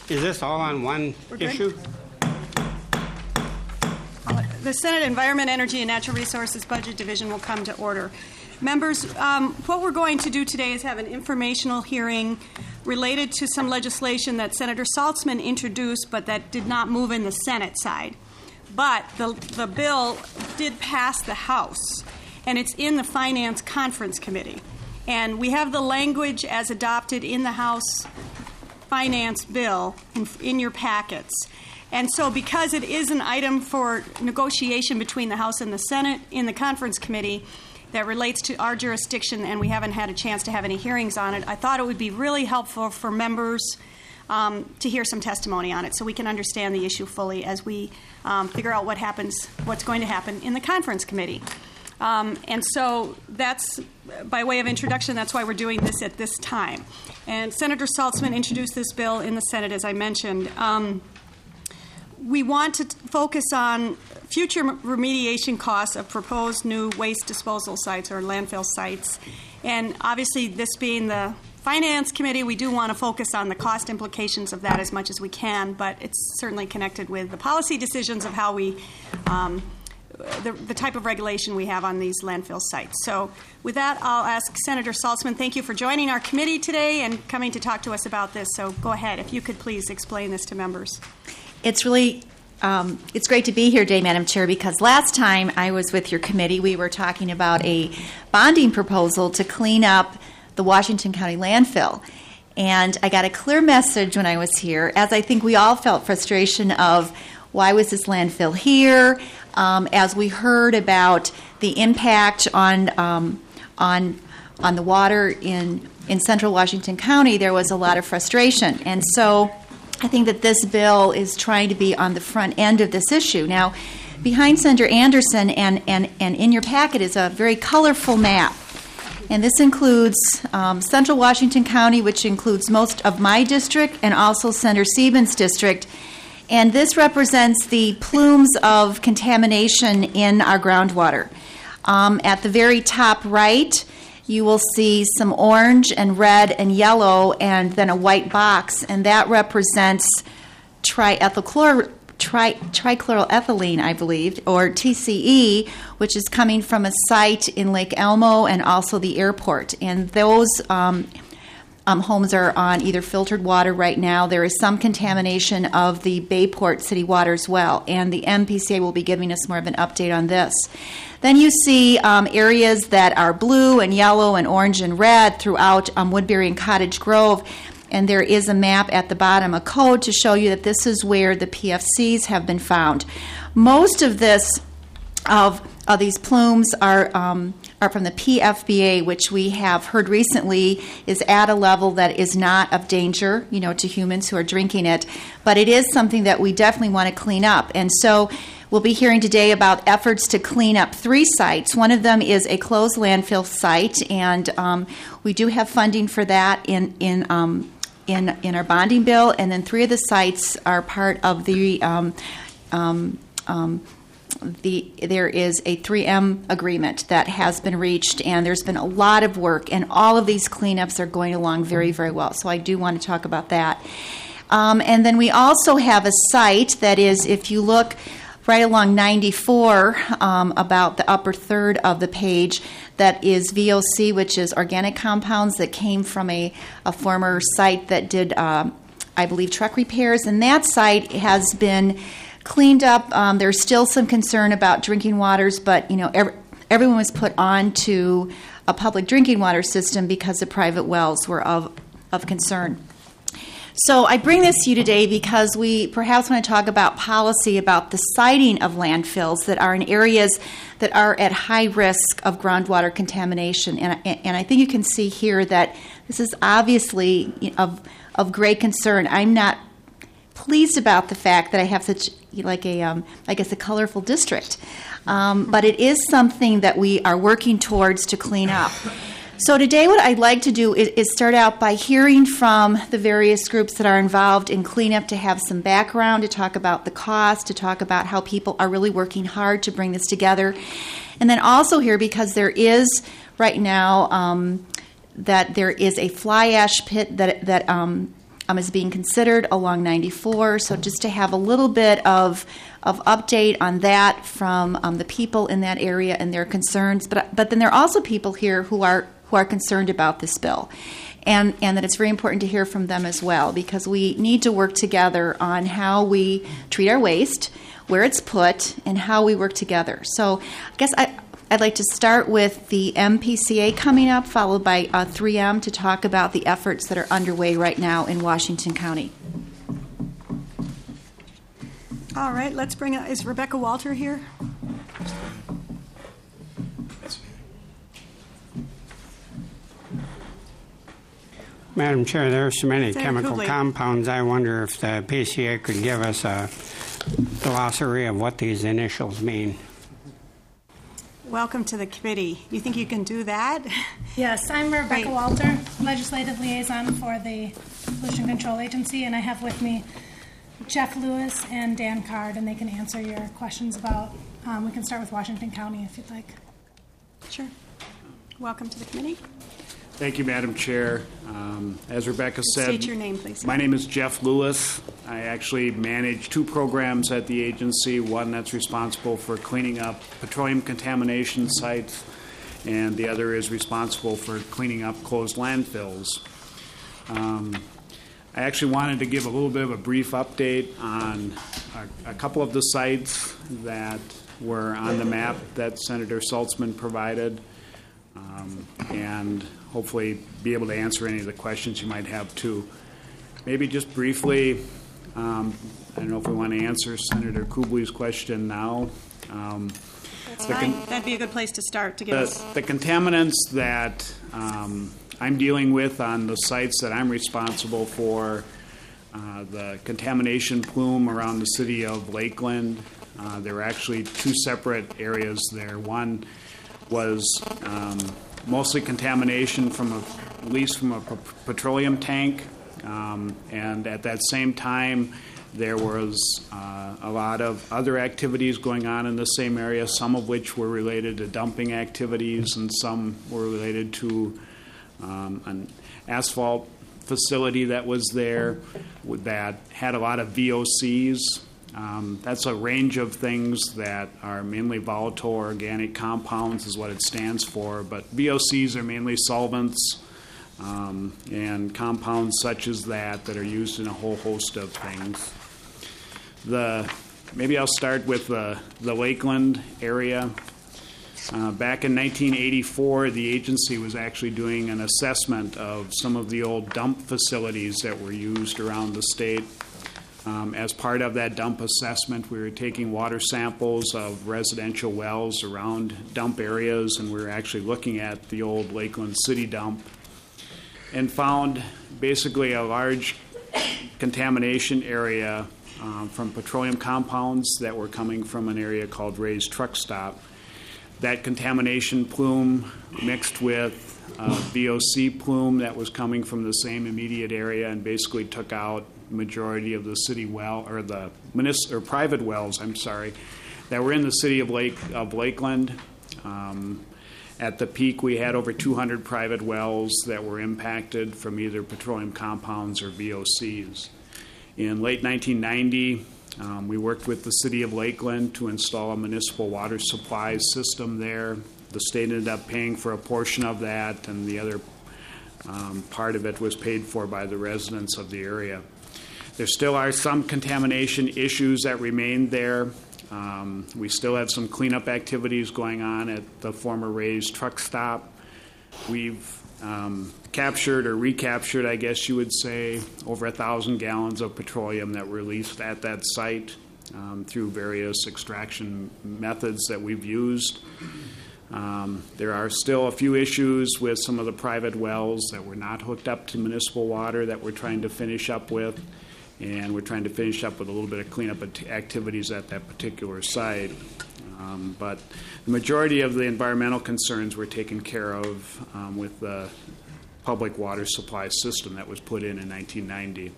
Is this all on one issue? The Senate Environment, Energy, and Natural Resources Budget Division will come to order. Members, what we're going to do today is have an informational hearing related to some legislation that Senator Saltzman introduced but that did not move in the Senate side. But the bill did pass the House, and it's in the Finance Conference Committee. And we have the language as adopted in the House Finance bill in your packets. And so because it is an item for negotiation between the House and the Senate in the Conference Committee that relates to our jurisdiction, and we haven't had a chance to have any hearings on it, I thought it would be really helpful for members to hear some testimony on it so we can understand the issue fully as we figure out what's going to happen in the Conference Committee. And so that's, by way of introduction, that's why we're doing this at this time. And Senator Saltzman introduced this bill in the Senate, as I mentioned. We want to focus on future remediation costs of proposed new waste disposal sites or landfill sites. And obviously, this being the Finance Committee, we do want to focus on the cost implications of that as much as we can, but it's certainly connected with the policy decisions of how we, the type of regulation we have on these landfill sites. So with that, I'll ask Senator Saltzman, thank you for joining our committee today and coming to talk to us about this. So go ahead, if you could please explain this to members. It's really, it's great to be here today, Madam Chair, because last time I was with your committee, we were talking about a bonding proposal to clean up the Washington County landfill. And I got a clear message when I was here, as I think we all felt frustration of why was this landfill here, as we heard about the impact on the water in central Washington County, there was a lot of frustration. And so I think that this bill is trying to be on the front end of this issue. Now, behind Senator Anderson and in your packet is a very colorful map. And this includes central Washington County, which includes most of my district and also Senator Siebens' district. And this represents the plumes of contamination in our groundwater. At the very top right, you will see some orange and red and yellow and then a white box, and that represents trichloroethylene, I believe, or TCE, which is coming from a site in Lake Elmo and also the airport. And those homes are on either filtered water right now. There is some contamination of the Bayport city water as well, and the MPCA will be giving us more of an update on this. Then you see areas that are blue and yellow and orange and red throughout Woodbury and Cottage Grove, and there is a map at the bottom, a code to show you that this is where the PFCs have been found. Most of these plumes are from the PFBA, which we have heard recently is at a level that is not of danger, to humans who are drinking it, but it is something that we definitely want to clean up. And so we'll be hearing today about efforts to clean up 3 sites. One of them is a closed landfill site, and we do have funding for that in our bonding bill. And then 3 of the sites are part of there is a 3M agreement that has been reached, and there's been a lot of work, and all of these cleanups are going along very, very well. So I do want to talk about that. And then we also have a site that is, if you look right along 94, about the upper third of the page, that is VOC, which is organic compounds that came from a former site that did, I believe, truck repairs. And that site has been cleaned up. There's still some concern about drinking waters, but everyone was put on to a public drinking water system because the private wells were of concern. So I bring this to you today because we perhaps want to talk about policy about the siting of landfills that are in areas that are at high risk of groundwater contamination. And I think you can see here that this is obviously of great concern. I'm not pleased about the fact that I have such a colorful district. But it is something that we are working towards to clean up. So today what I'd like to do is start out by hearing from the various groups that are involved in cleanup, to have some background, to talk about the cost, to talk about how people are really working hard to bring this together. And then also here, because there is right now that there is a fly ash pit that is being considered along 94. So just to have a little bit of update on that from the people in that area and their concerns. But then there are also people here who are concerned about this bill. And that it's very important to hear from them as well, because we need to work together on how we treat our waste, where it's put, and how we work together. So I guess I'd like to start with the MPCA coming up, followed by 3M to talk about the efforts that are underway right now in Washington County. All right, let's bring up, is Rebecca Walter here? Madam Chair, there are so many Senator chemical Kubley. compounds. I wonder if the PCA could give us a glossary of what these initials mean. Welcome to the committee. You think you can do that? Yes, I'm Rebecca Great. Walter, Legislative Liaison for the Pollution Control Agency, and I have with me Jeff Lewis and Dan Card, and they can answer your questions about, we can start with Washington County if you'd like. Sure. Welcome to the committee. Thank you, Madam Chair. As Rebecca said, State your name, please. my name is Jeff Lewis. I actually manage two programs at the agency, one that's responsible for cleaning up petroleum contamination sites, and the other is responsible for cleaning up closed landfills. I actually wanted to give a little bit of a brief update on a couple of the sites that were on the map that Senator Saltzman provided, and hopefully be able to answer any of the questions you might have too. Maybe just briefly, I don't know if we want to answer Senator Kubley's question now. That's fine. That'd be a good place to start to give us. The contaminants that I'm dealing with on the sites that I'm responsible for, the contamination plume around the city of Lakeland. There were actually two separate areas there. One was mostly contamination from at least from a petroleum tank, and at that same time there was a lot of other activities going on in the same area, some of which were related to dumping activities and some were related to an asphalt facility that was there that had a lot of VOCs. That's a range of things that are mainly volatile organic compounds is what it stands for, but VOCs are mainly solvents and compounds such as that are used in a whole host of things. Maybe I'll start with the Lakeland area. Back in 1984, the agency was actually doing an assessment of some of the old dump facilities that were used around the state. As part of that dump assessment, we were taking water samples of residential wells around dump areas, and we were actually looking at the old Lakeland City dump and found basically a large contamination area from petroleum compounds that were coming from an area called Ray's Truck Stop. That contamination plume mixed with VOC plume that was coming from the same immediate area and basically took out majority of the city well or the private wells, that were in the city of Lakeland. At the peak, we had over 200 private wells that were impacted from either petroleum compounds or VOCs. In late 1990, we worked with the city of Lakeland to install a municipal water supply system there. The state ended up paying for a portion of that, and the other part of it was paid for by the residents of the area. There still are some contamination issues that remain there. We still have some cleanup activities going on at the former Ray's Truck Stop. We've captured or recaptured, I guess you would say, over 1,000 gallons of petroleum that were released at that site through various extraction methods that we've used. There are still a few issues with some of the private wells that were not hooked up to municipal water that we're trying to finish up with, and we're trying to finish up with a little bit of cleanup activities at that particular site. But the majority of the environmental concerns were taken care of with the public water supply system that was put in 1990.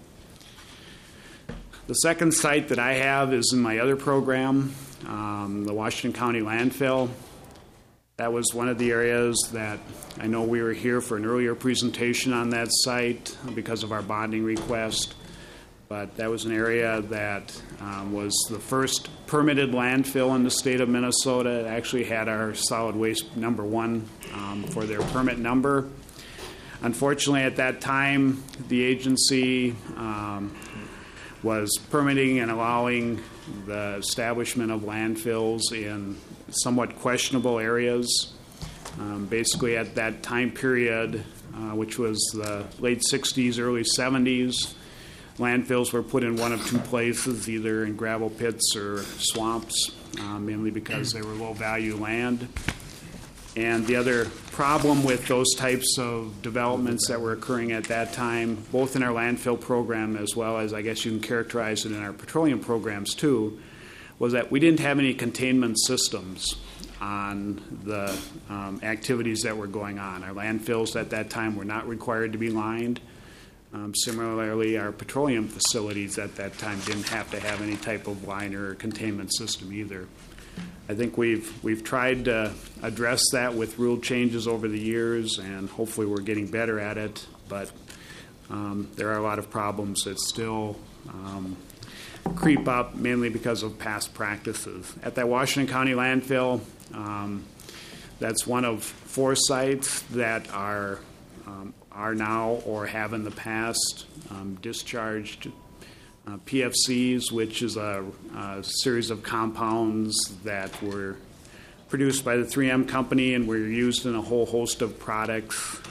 The second site that I have is in my other program, the Washington County landfill. That was one of the areas that I know we were here for an earlier presentation on that site because of our bonding request. But that was an area that was the first permitted landfill in the state of Minnesota. It actually had our solid waste number 1 for their permit number. Unfortunately, at that time, the agency was permitting and allowing the establishment of landfills in somewhat questionable areas. Basically, at that time period, which was the late 60s, early 70s, landfills were put in one of 2 places, either in gravel pits or swamps, mainly because they were low-value land. And the other problem with those types of developments that were occurring at that time, both in our landfill program as well as I guess you can characterize it in our petroleum programs too, was that we didn't have any containment systems on the activities that were going on. Our landfills at that time were not required to be lined. Similarly, our petroleum facilities at that time didn't have to have any type of liner or containment system either. I think we've tried to address that with rule changes over the years, and hopefully we're getting better at it, but there are a lot of problems that still creep up, mainly because of past practices. At that Washington County landfill, that's one of 4 sites that are now or have in the past discharged PFCs, which is a series of compounds that were produced by the 3M company and were used in a whole host of products.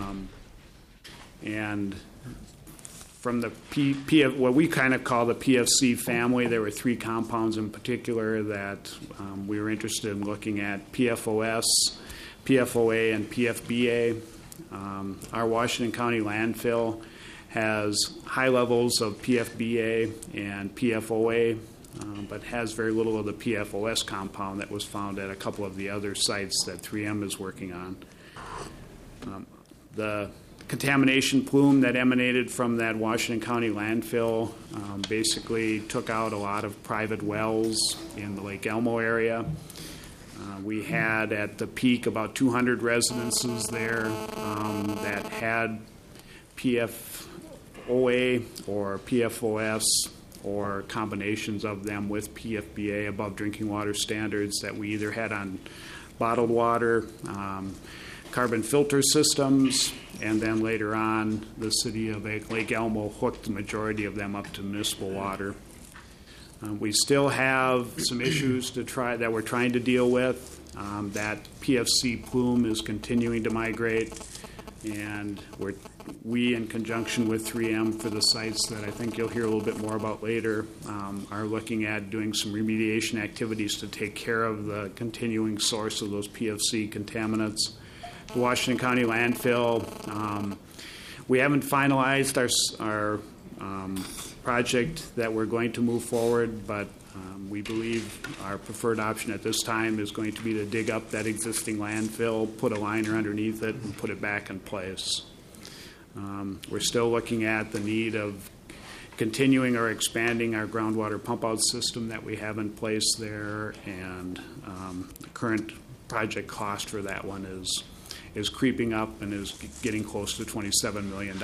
And from the what we kind of call the PFC family, there were 3 compounds in particular that we were interested in looking at: PFOS, PFOA, and PFBA. Our Washington County landfill has high levels of PFBA and PFOA, but has very little of the PFOS compound that was found at a couple of the other sites that 3M is working on. The contamination plume that emanated from that Washington County landfill basically took out a lot of private wells in the Lake Elmo area. We had at the peak about 200 residences there that had PFOA or PFOS or combinations of them with PFBA above drinking water standards that we either had on bottled water, carbon filter systems, and then later on the city of Lake Elmo hooked the majority of them up to municipal water. We still have some issues that we're trying to deal with. That PFC plume is continuing to migrate, and we, in conjunction with 3M for the sites that I think you'll hear a little bit more about later, are looking at doing some remediation activities to take care of the continuing source of those PFC contaminants. The Washington County landfill, we haven't finalized our project that we're going to move forward, but we believe our preferred option at this time is going to be to dig up that existing landfill, put a liner underneath it, and put it back in place. We're still looking at the need of continuing or expanding our groundwater pump-out system that we have in place there, and the current project cost for that one is creeping up and is getting close to $27 million.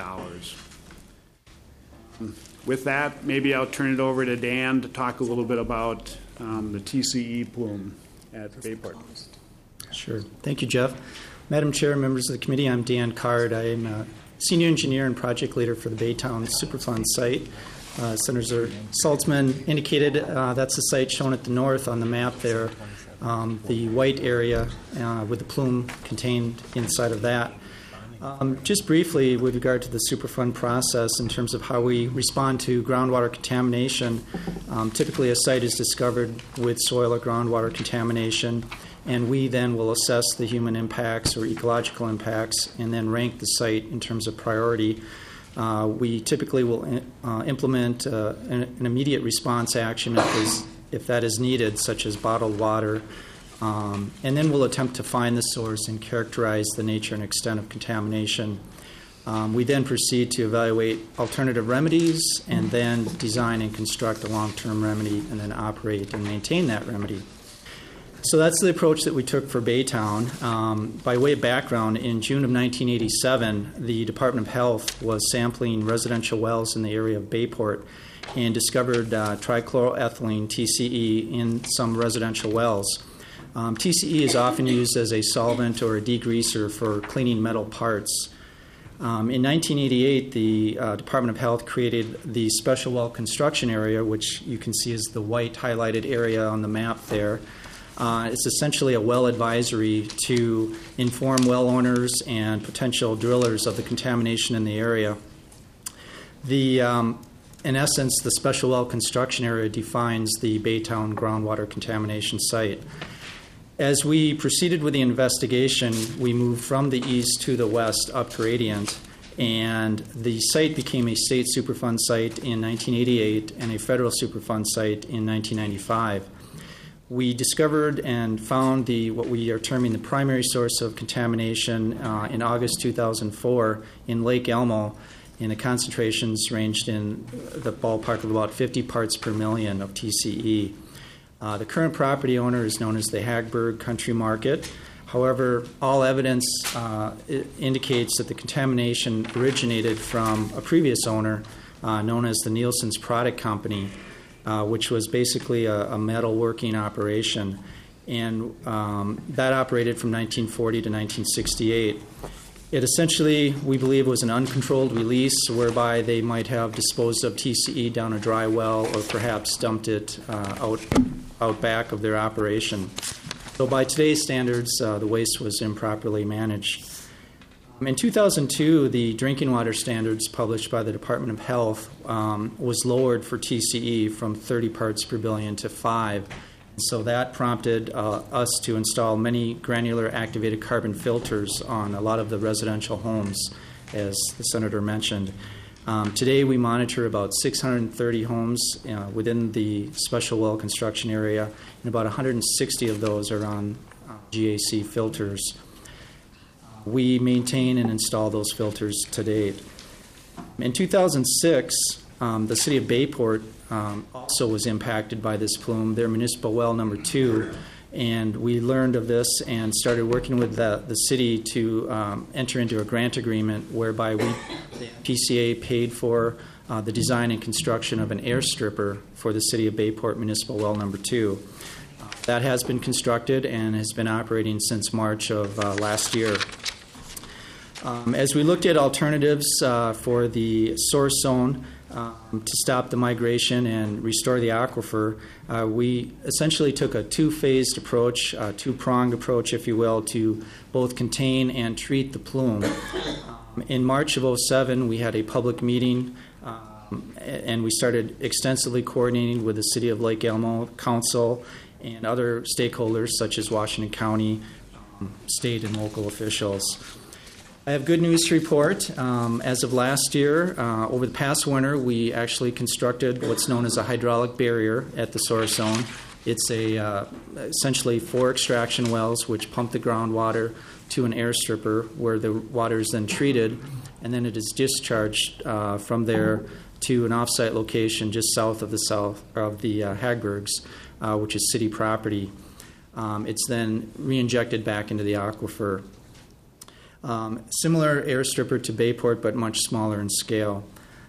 With that, maybe I'll turn it over to Dan to talk a little bit about the TCE plume at Bayport. Sure. Thank you, Jeff. Madam Chair, members of the committee, I'm Dan Card. I am a senior engineer and project leader for the Baytown Superfund site. Senator Saltzman indicated that's the site shown at the north on the map there, the white area with the plume contained inside of that. Just briefly, with regard to the Superfund process in terms of how we respond to groundwater contamination, typically a site is discovered with soil or groundwater contamination, and we then will assess the human impacts or ecological impacts and then rank the site in terms of priority. We typically will implement an immediate response action if that is needed, such as bottled water, and then we'll attempt to find the source and characterize the nature and extent of contamination. We then proceed to evaluate alternative remedies and then design and construct a long-term remedy and then operate and maintain that remedy. So that's the approach that we took for Baytown. By way of background, in June of 1987, the Department of Health was sampling residential wells in the area of Bayport and discovered trichloroethylene, TCE, in some residential wells. TCE is often used as a solvent or a degreaser for cleaning metal parts. In 1988, the Department of Health created the Special Well Construction Area, which you can see is the white highlighted area on the map there. It's essentially a well advisory to inform well owners and potential drillers of the contamination in the area. In essence, the Special Well Construction Area defines the Baytown groundwater contamination site. As we proceeded with the investigation, we moved from the east to the west up gradient, and the site became a state Superfund site in 1988 and a federal Superfund site in 1995. We discovered and found what we are terming the primary source of contamination in August 2004 in Lake Elmo, and the concentrations ranged in the ballpark of about 50 parts per million of TCE. The current property owner is known as the Hagberg Country Market. However, all evidence indicates that the contamination originated from a previous owner known as the Nielsen's Product Company, which was basically a metal working operation. And that operated from 1940 to 1968. It essentially, we believe, was an uncontrolled release whereby they might have disposed of TCE down a dry well or perhaps dumped it out back of their operation. So by today's standards, the waste was improperly managed. In 2002, the drinking water standards published by the Department of Health was lowered for TCE from 30 parts per billion to 5. So that prompted us to install many granular activated carbon filters on a lot of the residential homes, as the Senator mentioned. Today we monitor about 630 homes within the Special Well Construction Area, and about 160 of those are on GAC filters. We maintain and install those filters to date. In 2006, the city of Bayport also was impacted by this plume, their municipal well number 2, and we learned of this and started working with the city to enter into a grant agreement whereby the PCA paid for the design and construction of an air stripper for the city of Bayport municipal well number 2. That has been constructed and has been operating since March of last year. As we looked at alternatives for the source zone to stop the migration and restore the aquifer, we essentially took a two-phased approach, a two-pronged approach, if you will, to both contain and treat the plume. In March of 2007, we had a public meeting, and we started extensively coordinating with the City of Lake Elmo Council and other stakeholders such as Washington County, state and local officials. I have good news to report. As of last year, over the past winter, we actually constructed what's known as a hydraulic barrier at the source zone. It's essentially 4 extraction wells which pump the groundwater to an air stripper where the water is then treated, and then it is discharged from there to an off-site location just south of the Hagbergs, which is city property. It's then re-injected back into the aquifer. Similar air stripper to Bayport, but much smaller in scale.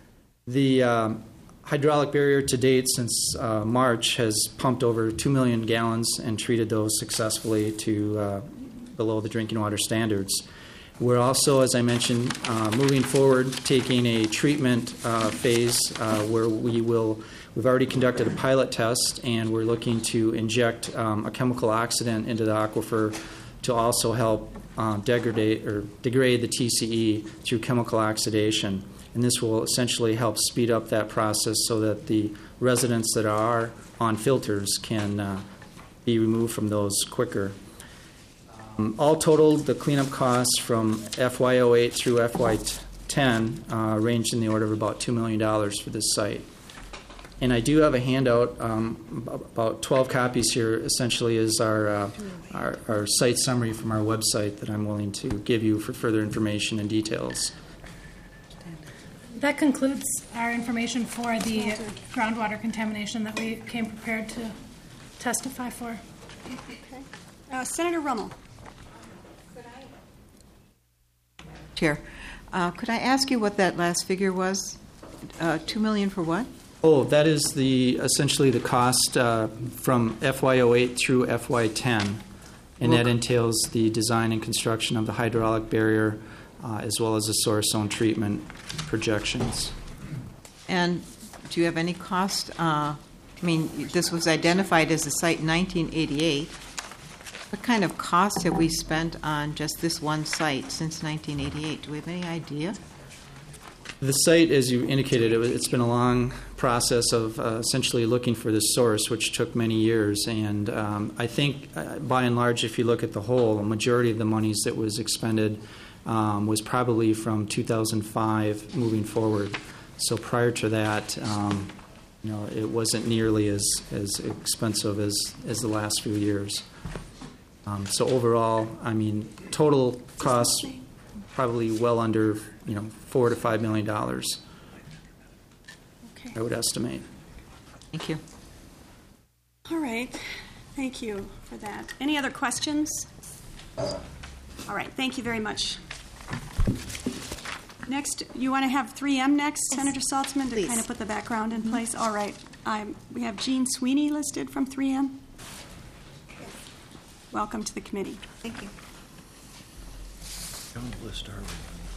The hydraulic barrier to date since March has pumped over 2 million gallons and treated those successfully to below the drinking water standards. We're also, as I mentioned, moving forward, taking a treatment phase where we've already conducted a pilot test, and we're looking to inject a chemical oxidant into the aquifer to also help degrade the TCE through chemical oxidation. And this will essentially help speed up that process so that the residents that are on filters can be removed from those quicker. All totaled, the cleanup costs from FY08 through FY10 ranged in the order of about $2 million for this site. And I do have a handout, about 12 copies here, essentially is our site summary from our website that I'm willing to give you for further information and details. That concludes our information for the groundwater contamination that we came prepared to testify for. Senator Rummel. Chair, could I ask you what that last figure was? $2 million for what? Oh, that is essentially the cost from FY08 through FY10, and that entails the design and construction of the hydraulic barrier as well as the source zone treatment projections. And do you have any cost? I mean, this was identified as a site in 1988. What kind of cost have we spent on just this one site since 1988? Do we have any idea? The site, as you indicated, it's been a long process of essentially looking for the source, which took many years. And I think, by and large, if you look at the whole, a majority of the monies that was expended was probably from 2005 moving forward. So prior to that, it wasn't nearly as expensive as the last few years. So overall, I mean, total costs probably well under, $4 to $5 million. Okay. I would estimate. Thank you. All right. Thank you for that. Any other questions? All right. Thank you very much. Next, you want to have 3M next, yes. Senator Saltzman, to kind of put the background in place? All right. We have Jean Sweeney listed from 3M. Welcome to the committee. Thank you. Don't list our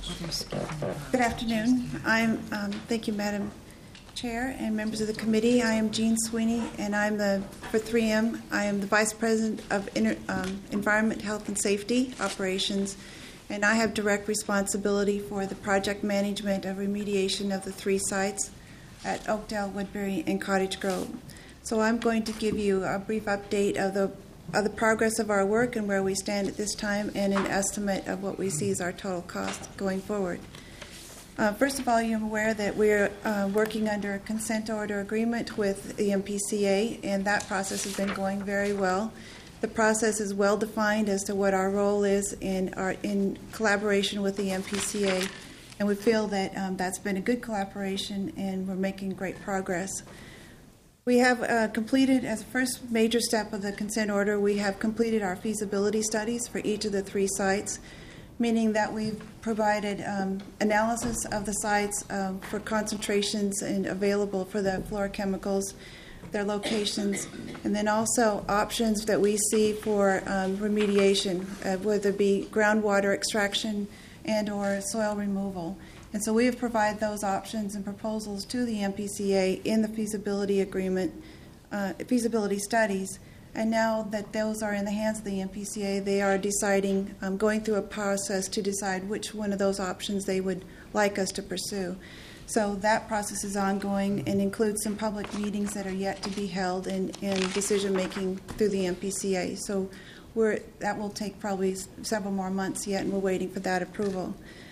Good afternoon. Thank you, Madam Chair and members of the committee. I am Jean Sweeney, and for 3M, I am the Vice President of Environment, Health, and Safety Operations, and I have direct responsibility for the project management of remediation of the 3 sites at Oakdale, Woodbury, and Cottage Grove. So I'm going to give you a brief update of the progress of our work and where we stand at this time, and an estimate of what we see as our total cost going forward. First of all, you're aware that we're working under a consent order agreement with the MPCA, and that process has been going very well. The process is well defined as to what our role is in collaboration with the MPCA, and we feel that that's been a good collaboration, and we're making great progress. We have completed, as a first major step of the consent order, we have completed our feasibility studies for each of the 3 sites, meaning that we've provided analysis of the sites for concentrations and available for the fluorochemicals, their locations, and then also options that we see for remediation, whether it be groundwater extraction and or soil removal. And so we have provided those options and proposals to the MPCA in the feasibility agreement, feasibility studies. And now that those are in the hands of the MPCA, they are deciding, going through a process to decide which one of those options they would like us to pursue. So that process is ongoing and includes some public meetings that are yet to be held and decision-making through the MPCA. So that will take probably several more months yet, and we're waiting for that approval.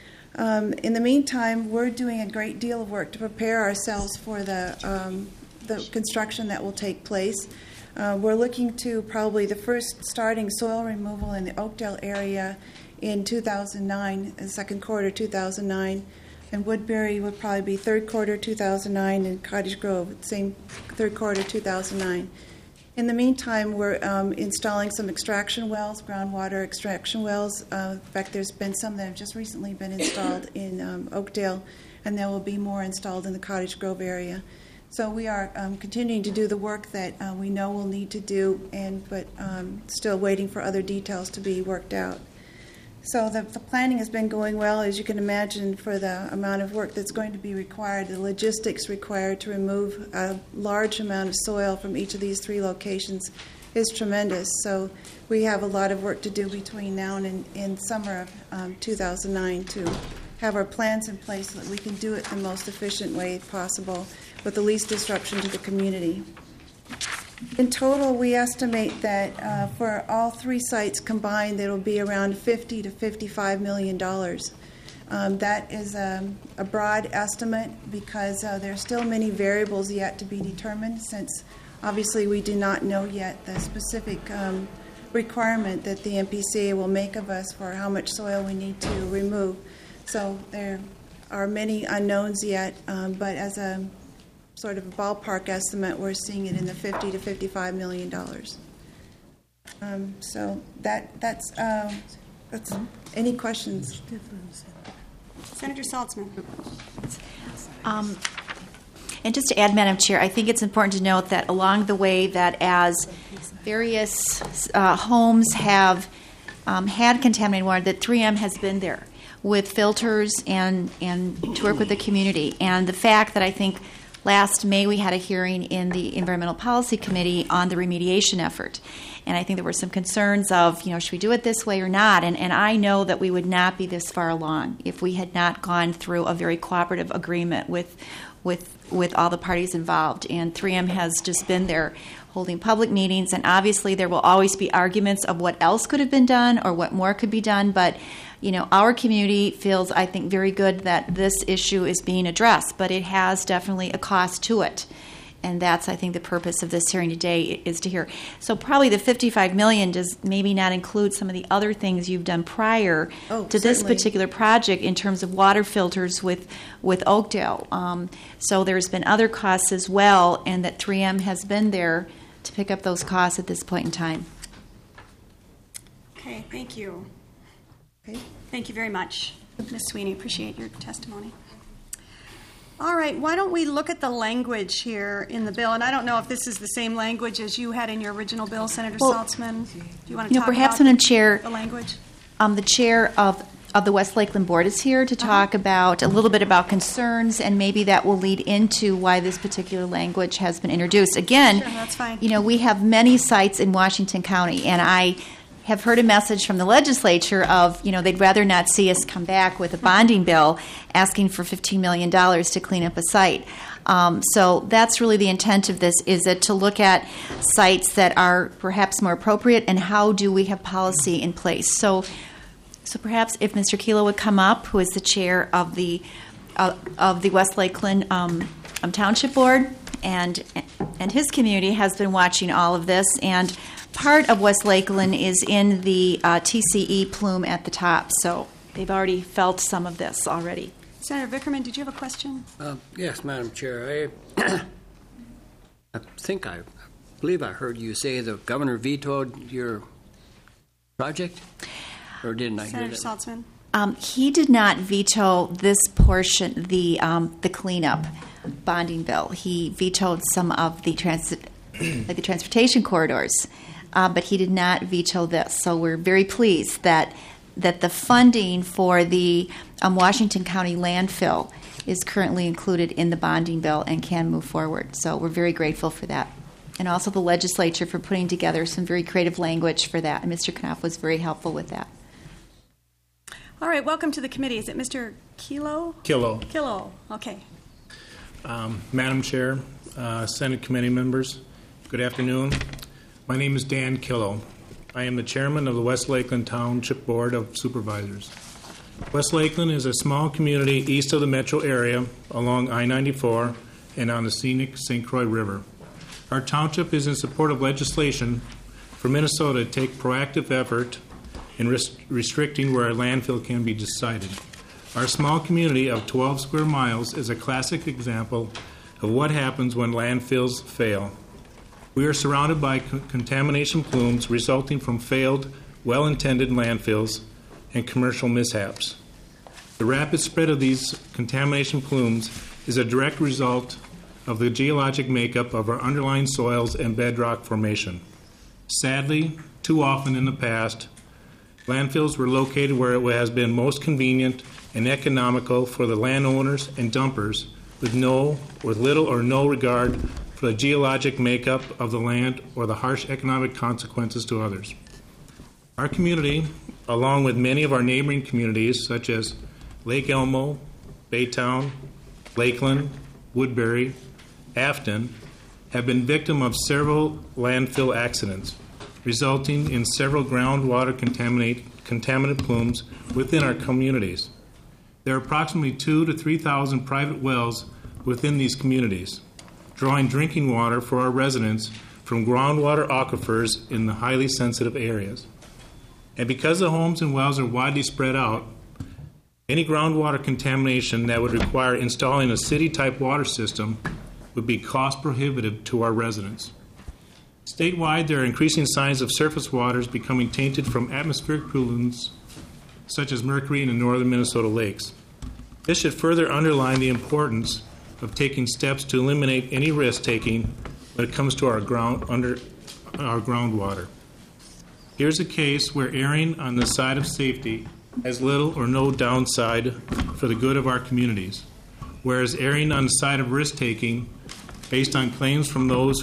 In the meantime, we're doing a great deal of work to prepare ourselves for the construction that will take place. We're looking to probably the first starting soil removal in the Oakdale area in 2009, the second quarter 2009, and Woodbury would probably be third quarter 2009, and Cottage Grove, same third quarter 2009. In the meantime, we're installing some extraction wells, groundwater extraction wells. In fact, there's been some that have just recently been installed in Oakdale, and there will be more installed in the Cottage Grove area. So we are continuing to do the work that we know we'll need to do, but still waiting for other details to be worked out. So the planning has been going well, as you can imagine, for the amount of work that's going to be required, the logistics required to remove a large amount of soil from each of these 3 locations is tremendous. So we have a lot of work to do between now and summer of 2009 to have our plans in place so that we can do it the most efficient way possible with the least disruption to the community. In total, we estimate that for all 3 sites combined, there will be around $50 to $55 million. That is a broad estimate because there are still many variables yet to be determined, since obviously we do not know yet the specific requirement that the MPCA will make of us for how much soil we need to remove. So there are many unknowns yet, but as a sort of a ballpark estimate, we're seeing it in the $50 to $55 million. So that's any questions? Senator Saltzman. And just to add, Madam Chair, I think it's important to note that along the way that as various homes have had contaminated water, that 3M has been there with filters and to work with the community. And the fact that I think last May we had a hearing in the Environmental Policy Committee on the remediation effort. And I think there were some concerns of, should we do it this way or not? And I know that we would not be this far along if we had not gone through a very cooperative agreement with all the parties involved. And 3M has just been there holding public meetings. And obviously there will always be arguments of what else could have been done or what more could be done. But, our community feels, I think, very good that this issue is being addressed. But it has definitely a cost to it. And that's, I think, the purpose of this hearing today is to hear. So probably the $55 million does maybe not include some of the other things you've done prior to this particular project in terms of water filters with Oakdale. So there's been other costs as well, and that 3M has been there to pick up those costs at this point in time. Okay, thank you. Okay. Thank you very much, Ms. Sweeney. Appreciate your testimony. All right, why don't we look at the language here in the bill? And I don't know if this is the same language as you had in your original bill, Senator Saltzman. Do you want to talk perhaps about when a chair, the language? The chair of the West Lakeland Board is here to talk about a little bit about concerns, and maybe that will lead into why this particular language has been introduced. Again, Sure, that's fine. We have many sites in Washington County, and I have heard a message from the legislature of, they'd rather not see us come back with a bonding bill asking for $15 million to clean up a site. So that's really the intent of this, is that to look at sites that are perhaps more appropriate and how do we have policy in place. So perhaps if Mr. Kelo would come up, who is the chair of the West Lakeland Township Board, and his community has been watching all of this, and part of West Lakeland is in the TCE plume at the top, so they've already felt some of this already. Senator Vickerman, did you have a question? Yes, Madam Chair. I believe I heard you say the governor vetoed your project, or didn't I hear Senator that? Saltzman? He did not veto this portion, the cleanup bonding bill. He vetoed some of the the transportation corridors, but he did not veto this. So we're very pleased that the funding for the Washington County landfill is currently included in the bonding bill and can move forward. So we're very grateful for that. And also the legislature for putting together some very creative language for that. And Mr. Knopf was very helpful with that. All right, welcome to the committee. Is it Mr. Kelo? Kelo, okay. Madam Chair, Senate committee members, good afternoon. My name is Dan Killow. I am the chairman of the West Lakeland Township Board of Supervisors. West Lakeland is a small community east of the metro area along I-94 and on the scenic St. Croix River. Our township is in support of legislation for Minnesota to take proactive effort in restricting where a landfill can be decided. Our small community of 12 square miles is a classic example of what happens when landfills fail. We are surrounded by contamination plumes resulting from failed, well-intended landfills and commercial mishaps. The rapid spread of these contamination plumes is a direct result of the geologic makeup of our underlying soils and bedrock formation. Sadly, too often in the past, landfills were located where it has been most convenient and economical for the landowners and dumpers with little or no regard for the geologic makeup of the land or the harsh economic consequences to others. Our community, along with many of our neighboring communities such as Lake Elmo, Baytown, Lakeland, Woodbury, Afton, have been victim of several landfill accidents, resulting in several groundwater contaminant plumes within our communities. There are approximately 2,000 to 3,000 private wells within these communities, drawing drinking water for our residents from groundwater aquifers in the highly sensitive areas. And because the homes and wells are widely spread out, any groundwater contamination that would require installing a city-type water system would be cost prohibitive to our residents. Statewide, there are increasing signs of surface waters becoming tainted from atmospheric pollutants such as mercury in the northern Minnesota lakes. This should further underline the importance of taking steps to eliminate any risk-taking when it comes to our groundwater. Here's a case where erring on the side of safety has little or no downside for the good of our communities, whereas erring on the side of risk-taking, based on claims from those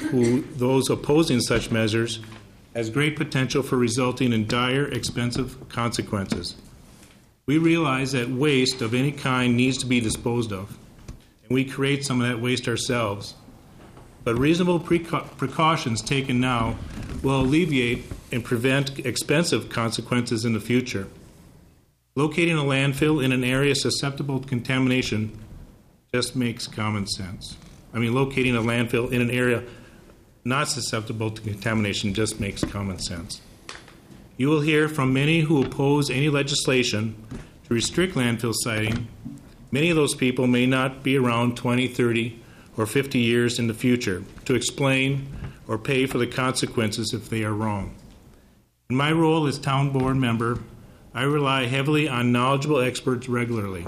those opposing such measures, has great potential for resulting in dire, expensive consequences. We realize that waste of any kind needs to be disposed of, and we create some of that waste ourselves. But reasonable precautions taken now will alleviate and prevent expensive consequences in the future. Locating a landfill in an area susceptible to contamination just makes common sense. Locating a landfill in an area not susceptible to contamination just makes common sense. You will hear from many who oppose any legislation to restrict landfill siting. Many of those people may not be around 20, 30, or 50 years in the future to explain or pay for the consequences if they are wrong. In my role as town board member, I rely heavily on knowledgeable experts regularly.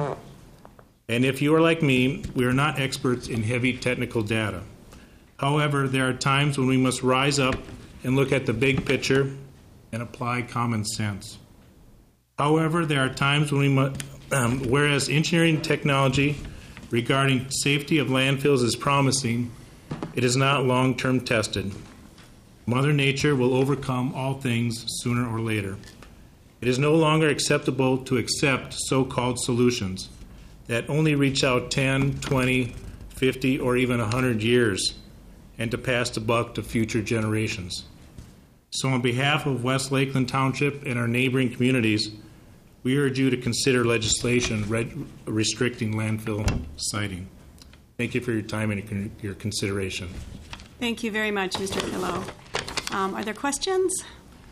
And if you are like me, we are not experts in heavy technical data. However, there are times when we must rise up and look at the big picture and apply common sense. However, there are times when we must, whereas engineering technology regarding safety of landfills is promising, it is not long-term tested. Mother Nature will overcome all things sooner or later. It is no longer acceptable to accept so-called solutions that only reach out 10, 20, 50, or even 100 years and to pass the buck to future generations. So on behalf of West Lakeland Township and our neighboring communities, we urge you to consider legislation restricting landfill siting. Thank you for your time and your consideration. Thank you very much, Mr. Pillow. Are there questions?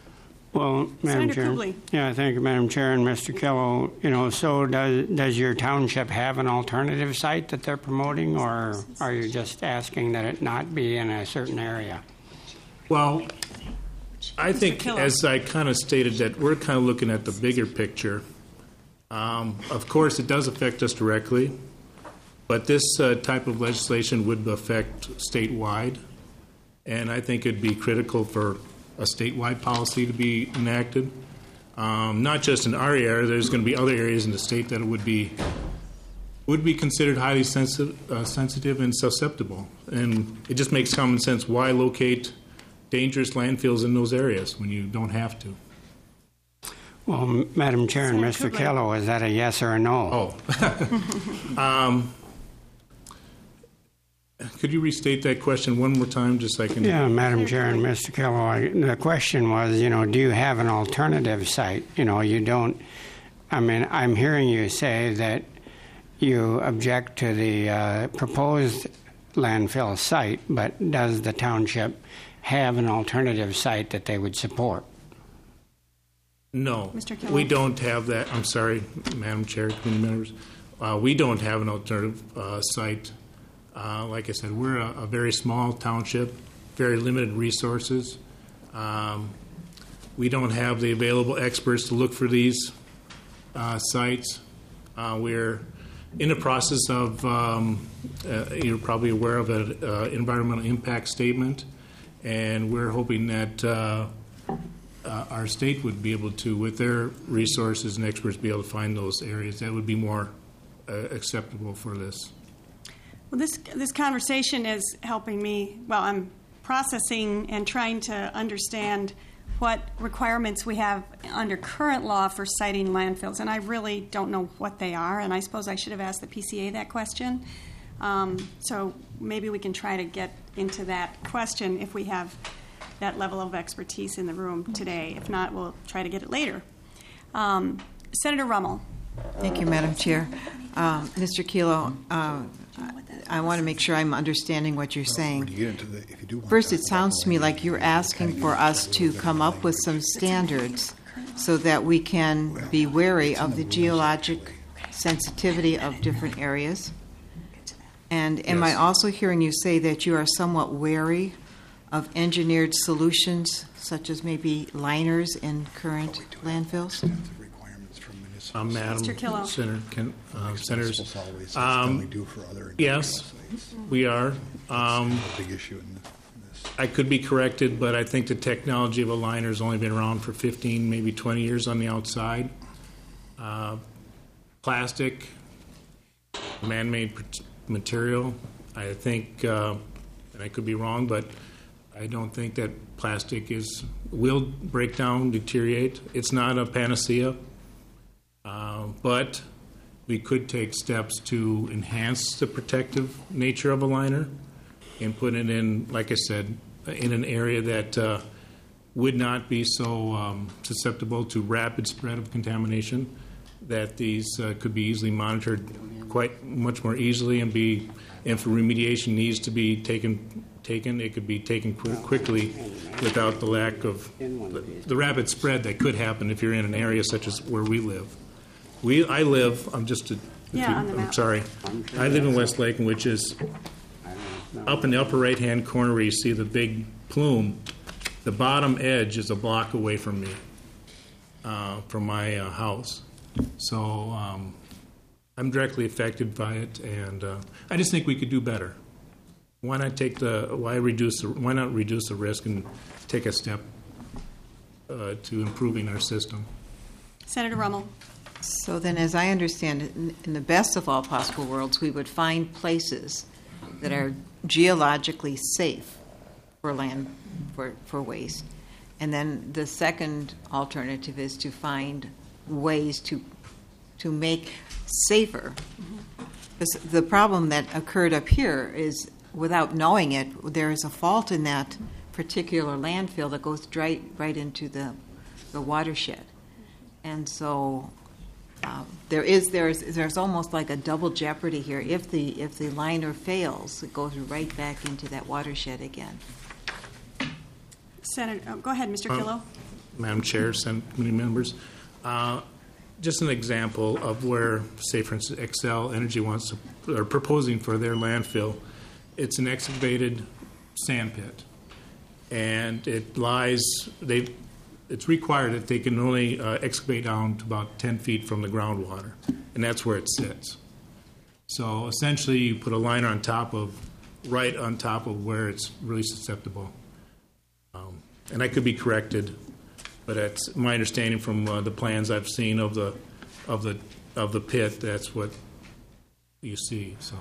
Well, Madam Senator Chair. Kubley. Yeah, thank you, Madam Chair. And Mr. Killo, so does your township have an alternative site that they're promoting, or are you just asking that it not be in a certain area? Well, I think, Killo. as I kind of stated, that we're kind of looking at the bigger picture. Of course, it does affect us directly, but this type of legislation would affect statewide, and I think it'd be critical for a statewide policy to be enacted. Not just in our area, there's going to be other areas in the state that would be considered highly sensitive and susceptible. And it just makes common sense. Why locate dangerous landfills in those areas when you don't have to? Well, Madam Chair and Senator Mr. Kubley. Killo, is that a yes or a no? Oh. Could you restate that question one more time, just so I can... Yeah, Madam Chair and Mr. Killo, the question was, do you have an alternative site? You don't... I'm hearing you say that you object to the proposed landfill site, but does the township have an alternative site that they would support? No, Mr. Killo. we don't have that. I'm sorry, Madam Chair, committee members. We don't have an alternative site. Like I said, we're a very small township, very limited resources. We don't have the available experts to look for these sites. We're in the process of, you're probably aware of an environmental impact statement, and we're hoping that our state would be able to, with their resources and experts, be able to find those areas that would be more acceptable for this. Well, this conversation is helping me. Well, I'm processing and trying to understand what requirements we have under current law for siting landfills, and I really don't know what they are, and I suppose I should have asked the PCA that question. So maybe we can try to get into that question if we have that level of expertise in the room today. If not, we'll try to get it later. Senator Rummel. Thank you, Madam Chair. Mr. Kilo, I want to make sure I'm understanding what you're saying. First, it sounds to me like you're asking for us to come up with some standards so that we can be wary of the geologic sensitivity of different areas. And am I also hearing you say that you are somewhat wary of engineered solutions, such as maybe liners in current landfills? Madam Mr. Killow. Senators, Yes, yes, we are. big issue in this. I could be corrected, but I think the technology of a liner has only been around for 15, maybe 20 years on the outside. Plastic, man-made material, I think, and I could be wrong, but I don't think that plastic will break down, deteriorate. It's not a panacea, but we could take steps to enhance the protective nature of a liner and put it in, like I said, in an area that would not be so susceptible to rapid spread of contamination, that these could be easily monitored quite much more easily and if remediation needs to be taken, it could be taken quickly without the lack of the rapid spread that could happen if you're in an area such as where we live. I live, on the map. I'm sorry, I live in West Lakeland, which is up in the upper right-hand corner where you see the big plume. The bottom edge is a block away from me, from my house. So I'm directly affected by it, and I just think we could do better. Why not reduce the risk and take a step to improving our system? Senator Rummel. So then, as I understand it, in the best of all possible worlds, we would find places that are geologically safe for for waste. And then the second alternative is to find ways to make safer. Because the problem that occurred up here is, without knowing it, there is a fault in that particular landfill that goes right into the watershed. And so there's almost like a double jeopardy here. If the liner fails, it goes right back into that watershed again. Senator, go ahead, Mr. Killow. Madam Chair, Senate committee members, just an example of where, say, for instance, Xcel Energy are proposing for their landfill. It's an excavated sand pit, and it lies. It's required that they can only excavate down to about 10 feet from the groundwater, and that's where it sits. So essentially, you put a liner right on top of where it's really susceptible. And I could be corrected, but that's my understanding from the plans I've seen of the pit. That's what you see. So,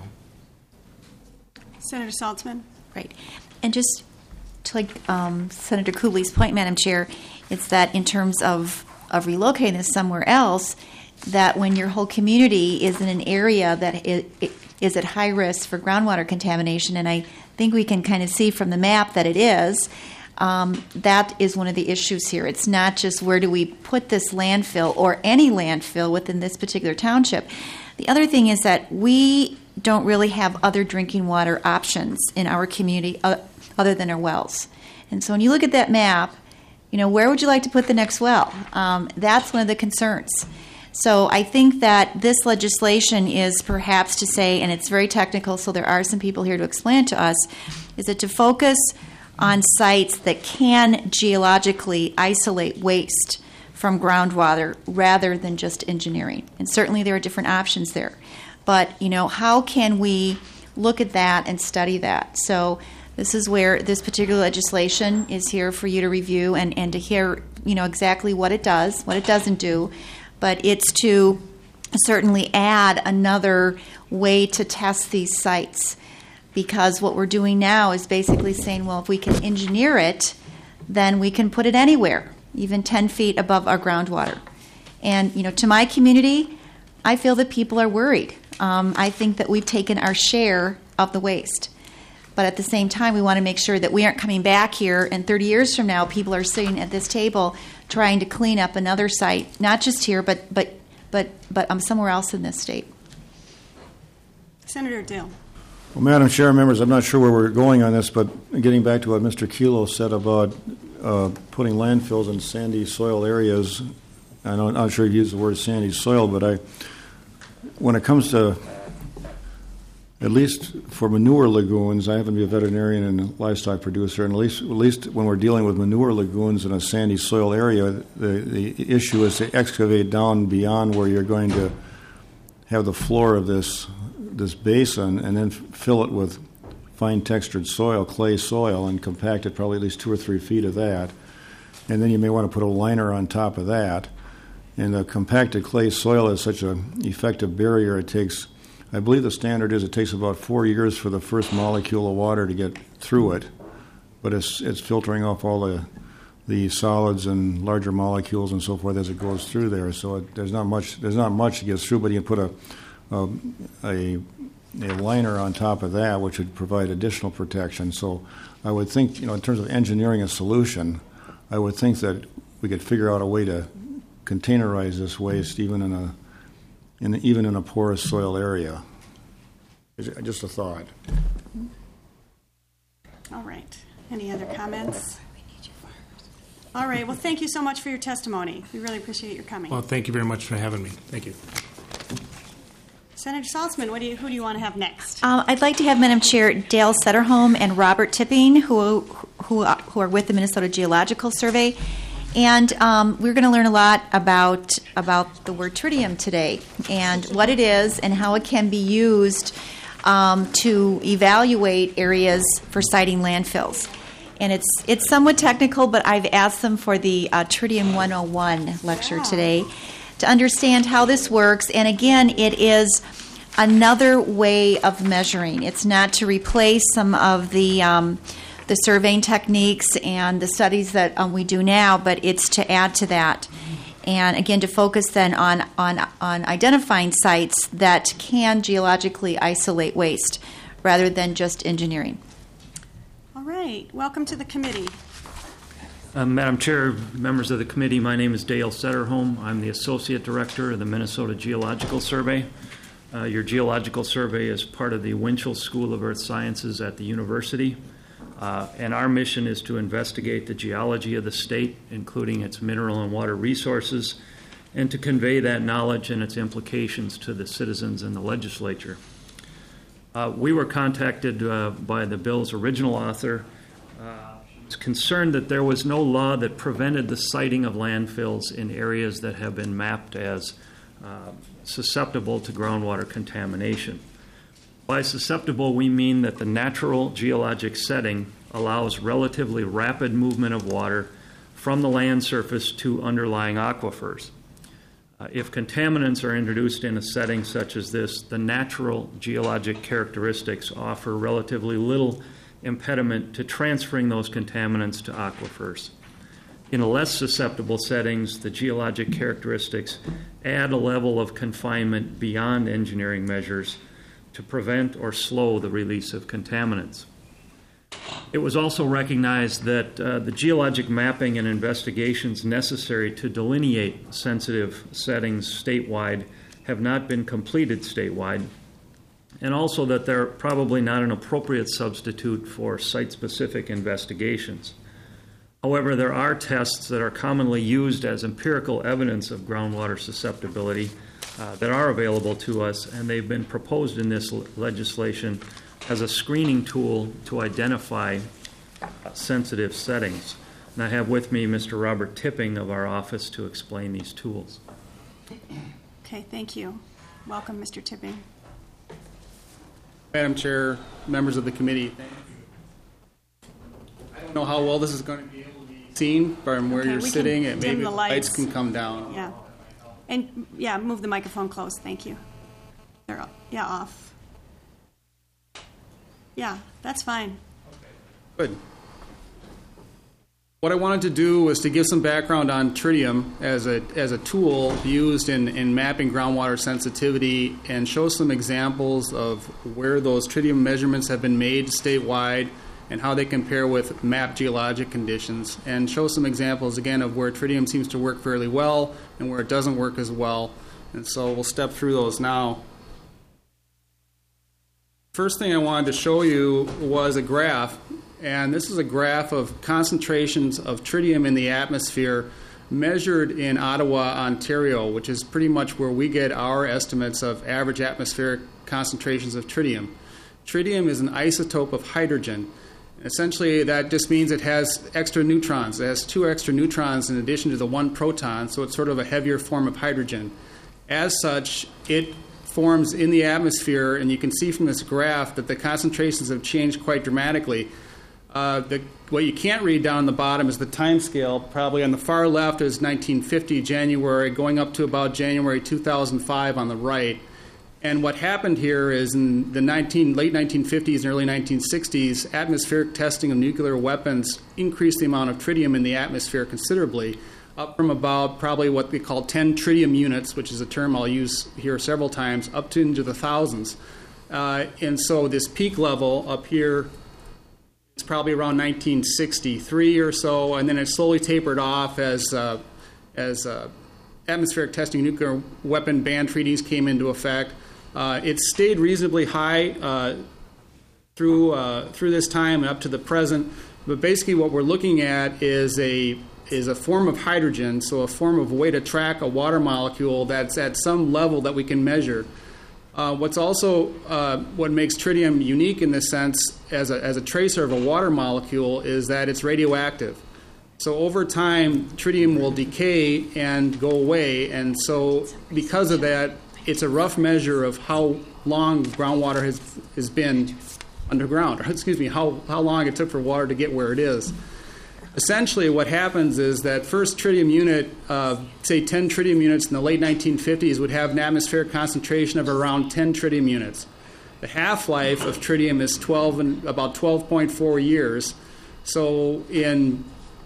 Senator Saltzman. Right. And just to Senator Cooley's point, Madam Chair, it's that in terms of relocating this somewhere else, that when your whole community is in an area that is at high risk for groundwater contamination, and I think we can kind of see from the map that it is, that is one of the issues here. It's not just where do we put this landfill or any landfill within this particular township. The other thing is that we don't really have other drinking water options in our community other than our wells. And so when you look at that map, where would you like to put the next well? That's one of the concerns. So I think that this legislation is perhaps to say, and it's very technical, so there are some people here to explain it to us, is that to focus on sites that can geologically isolate waste from groundwater rather than just engineering. And certainly there are different options there. But, how can we look at that and study that? So this is where this particular legislation is here for you to review and to hear, exactly what it does, what it doesn't do. But it's to certainly add another way to test these sites. Because what we're doing now is basically saying, well, if we can engineer it, then we can put it anywhere, even 10 feet above our groundwater. And, to my community, I feel that people are worried. I think that we've taken our share of the waste. But at the same time, we want to make sure that we aren't coming back here, and 30 years from now, people are sitting at this table trying to clean up another site, not just here, but somewhere else in this state. Senator Dill. Well, Madam Chair, members, I'm not sure where we're going on this, but getting back to what Mr. Kilo said about putting landfills in sandy soil areas, I'm not sure he used the word sandy soil, but when it comes to at least for manure lagoons, I happen to be a veterinarian and a livestock producer, and at least when we're dealing with manure lagoons in a sandy soil area, the issue is to excavate down beyond where you're going to have the floor of this basin and then fill it with fine textured soil, clay soil, and compact it probably at least 2 or 3 feet of that. And then you may want to put a liner on top of that. And the compacted clay soil is such an effective barrier, it takes, I believe the standard is it takes about 4 years for the first molecule of water to get through it, but it's filtering off all the solids and larger molecules and so forth as it goes through there. So there's not much that gets through, but you can put a liner on top of that, which would provide additional protection. So I would think, in terms of engineering a solution, I would think that we could figure out a way to containerize this waste even in a porous soil area. Just a thought. All right. Any other comments? All right. Well, thank you so much for your testimony. We really appreciate your coming. Well, thank you very much for having me. Thank you. Senator Saltzman, who do you want to have next? I'd like to have, Madam Chair, Dale Setterholm and Robert Tipping, who are with the Minnesota Geological Survey. And we're going to learn a lot about the word tritium today and what it is and how it can be used to evaluate areas for siting landfills. And it's somewhat technical, but I've asked them for the Tritium 101 lecture today to understand how this works. And again, it is another way of measuring. It's not to replace some of the surveying techniques and the studies that we do now, but it's to add to that. And again, to focus then on identifying sites that can geologically isolate waste rather than just engineering. All right. Welcome to the committee. Madam Chair, members of the committee, my name is Dale Setterholm. I'm the Associate Director of the Minnesota Geological Survey. Your geological survey is part of the Winchell School of Earth Sciences at the university. And our mission is to investigate the geology of the state, including its mineral and water resources, and to convey that knowledge and its implications to the citizens and the legislature. We were contacted by the bill's original author, was concerned that there was no law that prevented the siting of landfills in areas that have been mapped as susceptible to groundwater contamination. By susceptible, we mean that the natural geologic setting allows relatively rapid movement of water from the land surface to underlying aquifers. If contaminants are introduced in a setting such as this, the natural geologic characteristics offer relatively little impediment to transferring those contaminants to aquifers. In less susceptible settings, the geologic characteristics add a level of confinement beyond engineering measures to prevent or slow the release of contaminants. It was also recognized that the geologic mapping and investigations necessary to delineate sensitive settings statewide have not been completed statewide, and also that they're probably not an appropriate substitute for site-specific investigations. However, there are tests that are commonly used as empirical evidence of groundwater susceptibility that are available to us, and they've been proposed in this legislation as a screening tool to identify sensitive settings. And I have with me Mr. Robert Tipping of our office to explain these tools. Okay, thank you. Welcome, Mr. Tipping. Madam Chair, members of the committee, thank you. I don't know how well this is going to be able to be seen from where you're sitting, and maybe the lights can come down. Yeah. And, move the microphone close. Thank you. They're off. Yeah, that's fine. Good. What I wanted to do was to give some background on tritium as a tool used in mapping groundwater sensitivity and show some examples of where those tritium measurements have been made statewide and how they compare with mapped geologic conditions, and show some examples, again, of where tritium seems to work fairly well and where it doesn't work as well. And so we'll step through those now. First thing I wanted to show you was a graph, and this is a graph of concentrations of tritium in the atmosphere measured in Ottawa, Ontario, which is pretty much where we get our estimates of average atmospheric concentrations of tritium. Tritium is an isotope of hydrogen. Essentially, that just means it has extra neutrons. It has 2 extra neutrons in addition to the 1 proton, so it's sort of a heavier form of hydrogen. As such, it forms in the atmosphere, and you can see from this graph that the concentrations have changed quite dramatically. What you can't read down the bottom is the time scale. Probably on the far left is 1950 January, going up to about January 2005 on the right. And what happened here is in the late 1950s and early 1960s, atmospheric testing of nuclear weapons increased the amount of tritium in the atmosphere considerably, up from about probably what we call 10 tritium units, which is a term I'll use here several times, up to into the thousands. And so this peak level up here is probably around 1963 or so, and then it slowly tapered off as atmospheric testing nuclear weapon ban treaties came into effect. It stayed reasonably high through this time and up to the present. But basically, what we're looking at is a form of hydrogen, so a form of a way to track a water molecule that's at some level that we can measure. What's also what makes tritium unique in this sense, as a tracer of a water molecule, is that it's radioactive. So over time, tritium will decay and go away, and so because of that, it's a rough measure of how long groundwater has been underground, or how long it took for water to get where it is. Essentially, what happens is that first tritium unit, say 10 tritium units in the late 1950s, would have an atmospheric concentration of around 10 tritium units. The half-life of tritium is about 12.4 years. So in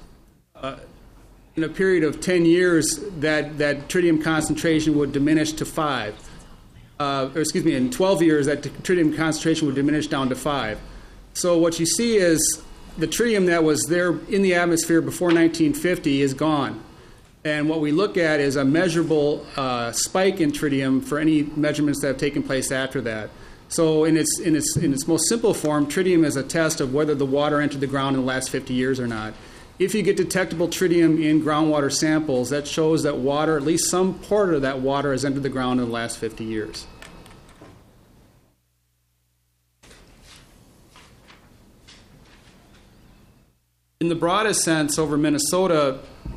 a period of 10 years, that tritium concentration would diminish to 5. In 12 years, that tritium concentration would diminish down to 5. So what you see is the tritium that was there in the atmosphere before 1950 is gone. And what we look at is a measurable spike in tritium for any measurements that have taken place after that. So in its most simple form, tritium is a test of whether the water entered the ground in the last 50 years or not. If you get detectable tritium in groundwater samples, that shows that water, at least some part of that water, has entered the ground in the last 50 years. In the broadest sense, over Minnesota,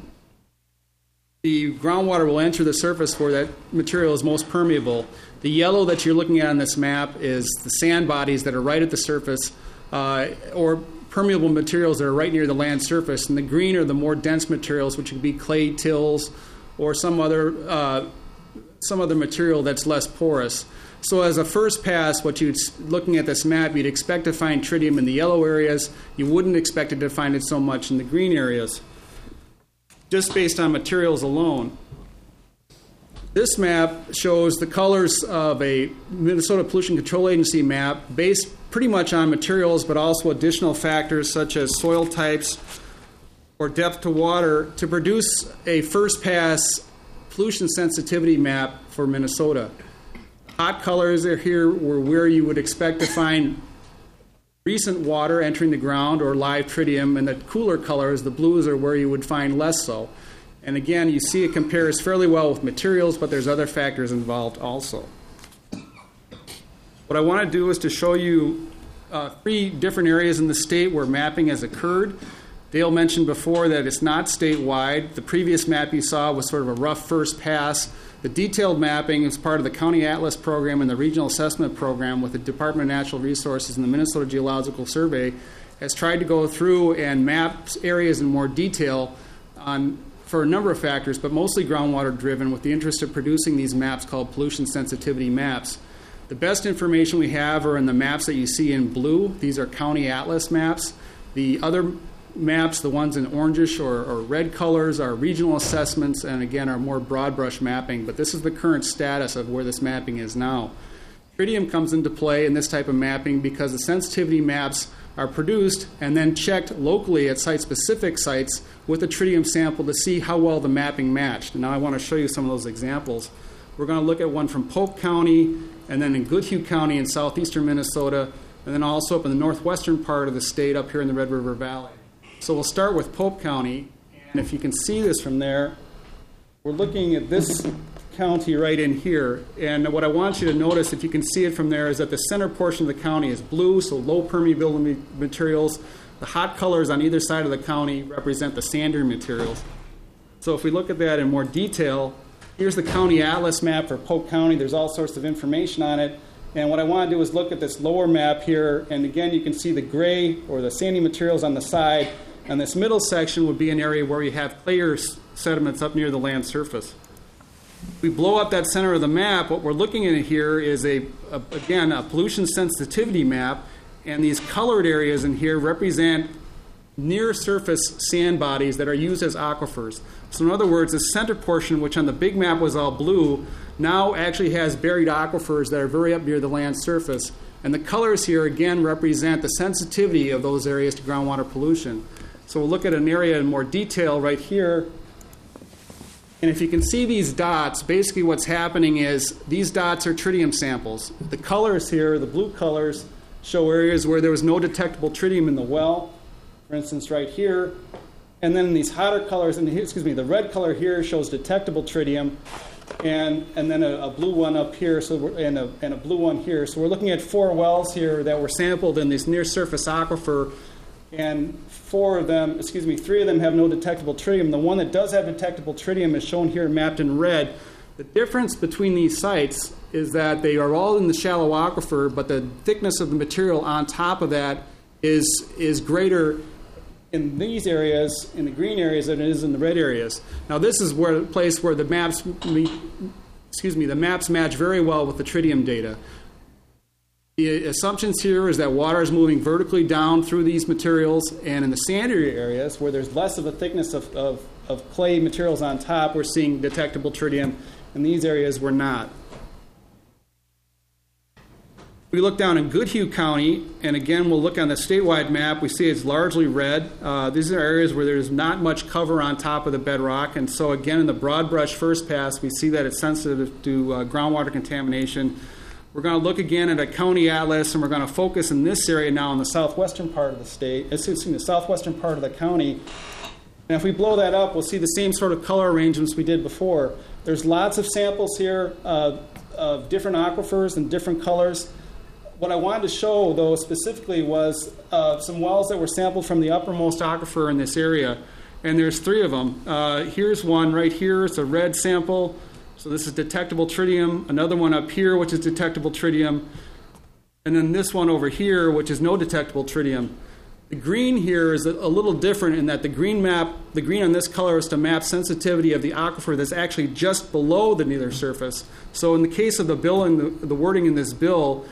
the groundwater will enter the surface where that material is most permeable. The yellow that you're looking at on this map is the sand bodies that are right at the surface, or permeable materials that are right near the land surface, and the green are the more dense materials, which would be clay tills or some other material that's less porous. So as a first pass, looking at this map, you'd expect to find tritium in the yellow areas. You wouldn't expect to find it so much in the green areas, just based on materials alone. This map shows the colors of a Minnesota Pollution Control Agency map based pretty much on materials, but also additional factors such as soil types or depth to water to produce a first-pass pollution sensitivity map for Minnesota. Hot colors are here where you would expect to find recent water entering the ground or live tritium, and the cooler colors, the blues, are where you would find less so. And again, you see it compares fairly well with materials, but there's other factors involved also. What I want to do is to show you 3 different areas in the state where mapping has occurred. Dale mentioned before that it's not statewide. The previous map you saw was sort of a rough first pass. The detailed mapping is part of the County Atlas program and the Regional Assessment Program with the Department of Natural Resources and the Minnesota Geological Survey has tried to go through and map areas in more detail for a number of factors, but mostly groundwater driven, with the interest of producing these maps called pollution sensitivity maps. The best information we have are in the maps that you see in blue. These are County Atlas maps. The other maps, the ones in orangish or red colors, are regional assessments and again are more broad brush mapping, but this is the current status of where this mapping is now. Tritium comes into play in this type of mapping because the sensitivity maps are produced and then checked locally at site-specific sites with a tritium sample to see how well the mapping matched. And now I want to show you some of those examples. We're going to look at one from Polk County and then in Goodhue County in southeastern Minnesota, and then also up in the northwestern part of the state up here in the Red River Valley. So we'll start with Polk County, and if you can see this from there, we're looking at this county right in here. And what I want you to notice, if you can see it from there, is that the center portion of the county is blue, so low permeability materials. The hot colors on either side of the county represent the sandier materials. So if we look at that in more detail, here's the county atlas map for Polk County. There's all sorts of information on it. And what I want to do is look at this lower map here, and again, you can see the gray or the sandy materials on the side, and this middle section would be an area where you have clayer sediments up near the land surface. If we blow up that center of the map, what we're looking at here is, again, a pollution sensitivity map, and these colored areas in here represent near-surface sand bodies that are used as aquifers. So in other words, the center portion, which on the big map was all blue, now actually has buried aquifers that are very up near the land surface. And the colors here, again, represent the sensitivity of those areas to groundwater pollution. So we'll look at an area in more detail right here. And if you can see these dots, basically what's happening is these dots are tritium samples. The colors here, the blue colors, show areas where there was no detectable tritium in the well, for instance, right here. And then these hotter colors, the red color here shows detectable tritium, and then a blue one up here, and a blue one here. So we're looking at 4 wells here that were sampled in this near-surface aquifer, and 3 of them have no detectable tritium. The one that does have detectable tritium is shown here mapped in red. The difference between these sites is that they are all in the shallow aquifer, but the thickness of the material on top of that is greater in these areas, in the green areas, than it is in the red areas. Now, this is a place where the maps match very well with the tritium data. The assumptions here is that water is moving vertically down through these materials, and in the sandier areas where there's less of a thickness of clay materials on top, we're seeing detectable tritium. In these areas, we're not. We look down in Goodhue County, and again, we'll look on the statewide map. We see it's largely red. These are areas where there's not much cover on top of the bedrock, and so again, in the broad brush first pass, we see that it's sensitive to groundwater contamination. We're going to look again at a county atlas, and we're going to focus in this area now in the southwestern part of the state, the southwestern part of the county. And if we blow that up, we'll see the same sort of color arrangements we did before. There's lots of samples here of different aquifers and different colors. What I wanted to show, though, specifically was some wells that were sampled from the uppermost aquifer in this area, and there's 3 of them. Here's one right here. It's a red sample. So this is detectable tritium. Another one up here, which is detectable tritium. And then this one over here, which is no detectable tritium. The green here is a little different in that the green on this color is to map sensitivity of the aquifer that's actually just below the near surface. So in the case of the bill and the wording in this bill,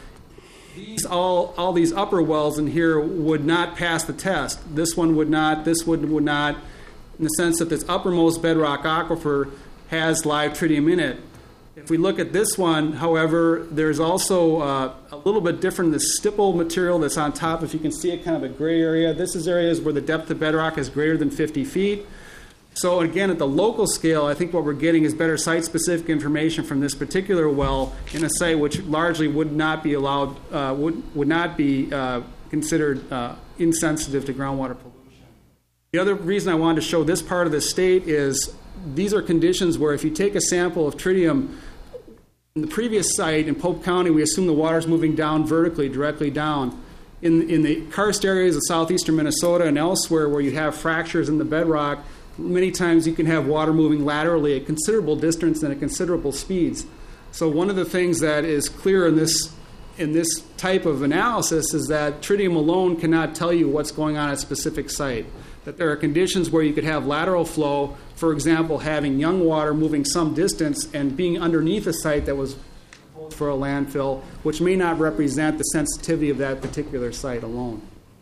all these upper wells in here would not pass the test. This one would not, this one would not, in the sense that this uppermost bedrock aquifer has live tritium in it. If we look at this one, however, there's also a little bit different, the stipple material that's on top. If you can see it, kind of a gray area. This is areas where the depth of bedrock is greater than 50 feet. So again, at the local scale, I think what we're getting is better site-specific information from this particular well in a site which largely would not be allowed, would not be considered insensitive to groundwater pollution. The other reason I wanted to show this part of the state is these are conditions where if you take a sample of tritium in the previous site in Pope County, we assume the water is moving down vertically, directly down. In the karst areas of southeastern Minnesota and elsewhere where you have fractures in the bedrock, many times you can have water moving laterally at considerable distance and at considerable speeds. So one of the things that is clear in this type of analysis is that tritium alone cannot tell you what's going on at a specific site. That there are conditions where you could have lateral flow, for example, having young water moving some distance and being underneath a site that was proposed for a landfill, which may not represent the sensitivity of that particular site alone.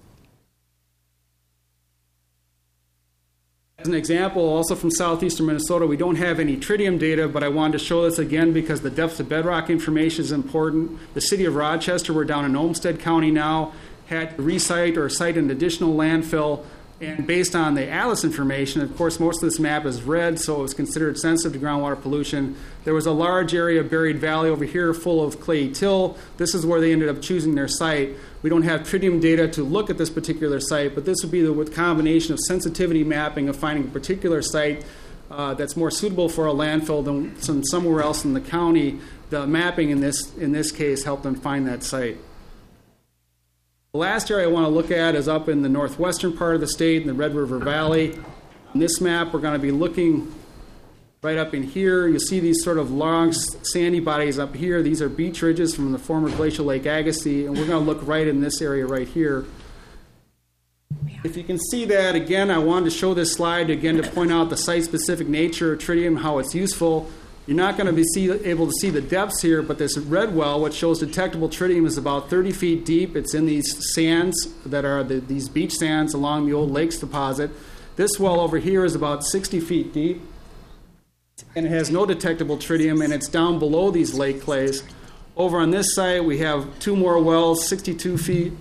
As an example, also from southeastern Minnesota, we don't have any tritium data, but I wanted to show this again because the depth of bedrock information is important. The city of Rochester, we're down in Olmsted County now, had to recite or cite an additional landfill. And based on the ALICE information, of course, most of this map is red, so it was considered sensitive to groundwater pollution. There was a large area of buried valley over here full of clay till. This is where they ended up choosing their site. We don't have tritium data to look at this particular site, but this would be the combination of sensitivity mapping of finding a particular site that's more suitable for a landfill than somewhere else in the county, the mapping in this case helped them find that site. The last area I want to look at is up in the northwestern part of the state in the Red River Valley. On this map, we're going to be looking right up in here. You see these sort of long sandy bodies up here. These are beach ridges from the former glacial Lake Agassiz, and we're going to look right in this area right here. If you can see that, again, I wanted to show this slide again to point out the site-specific nature of tritium, how it's useful. You're not going to be able to see the depths here, but this red well, which shows detectable tritium, is about 30 feet deep. It's in these sands that are these beach sands along the old lakes deposit. This well over here is about 60 feet deep, and it has no detectable tritium, and it's down below these lake clays. Over on this site, we have two more wells, 67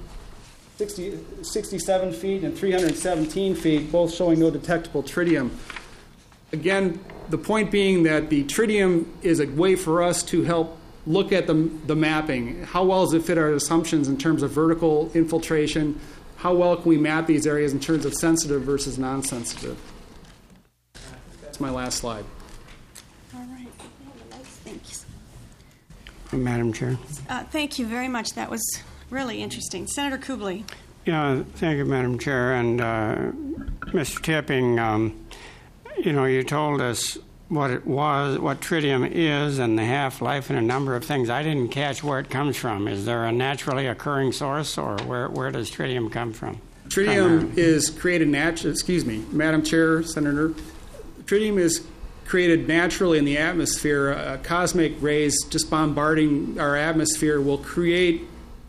feet and 317 feet, both showing no detectable tritium. Again, the point being that the tritium is a way for us to help look at the mapping. How well does it fit our assumptions in terms of vertical infiltration? How well can we map these areas in terms of sensitive versus non-sensitive? That's my last slide. All right. Thanks. Madam Chair. Thank you very much. That was really interesting. Senator Kubley. Yeah, thank you, Madam Chair. And Mr. Tipping, you told us what it was, what tritium is, and the half-life, and a number of things. I didn't catch where it comes from. Is there a naturally occurring source, or where does tritium come from? Tritium is created Madam Chair, Senator. Tritium is created naturally in the atmosphere. Cosmic rays just bombarding our atmosphere will create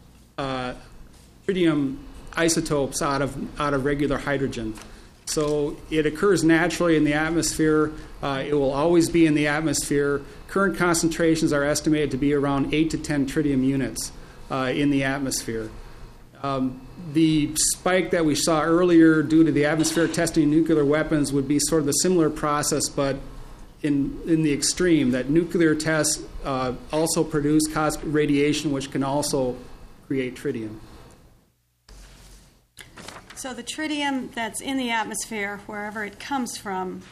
tritium isotopes out of regular hydrogen. So it occurs naturally in the atmosphere. It will always be in the atmosphere. Current concentrations are estimated to be around 8 to 10 tritium units in the atmosphere. The spike that we saw earlier due to the atmospheric testing of nuclear weapons would be sort of a similar process, but in the extreme, that nuclear tests also produce cosmic radiation, which can also create tritium. So the tritium that's in the atmosphere, wherever it comes from,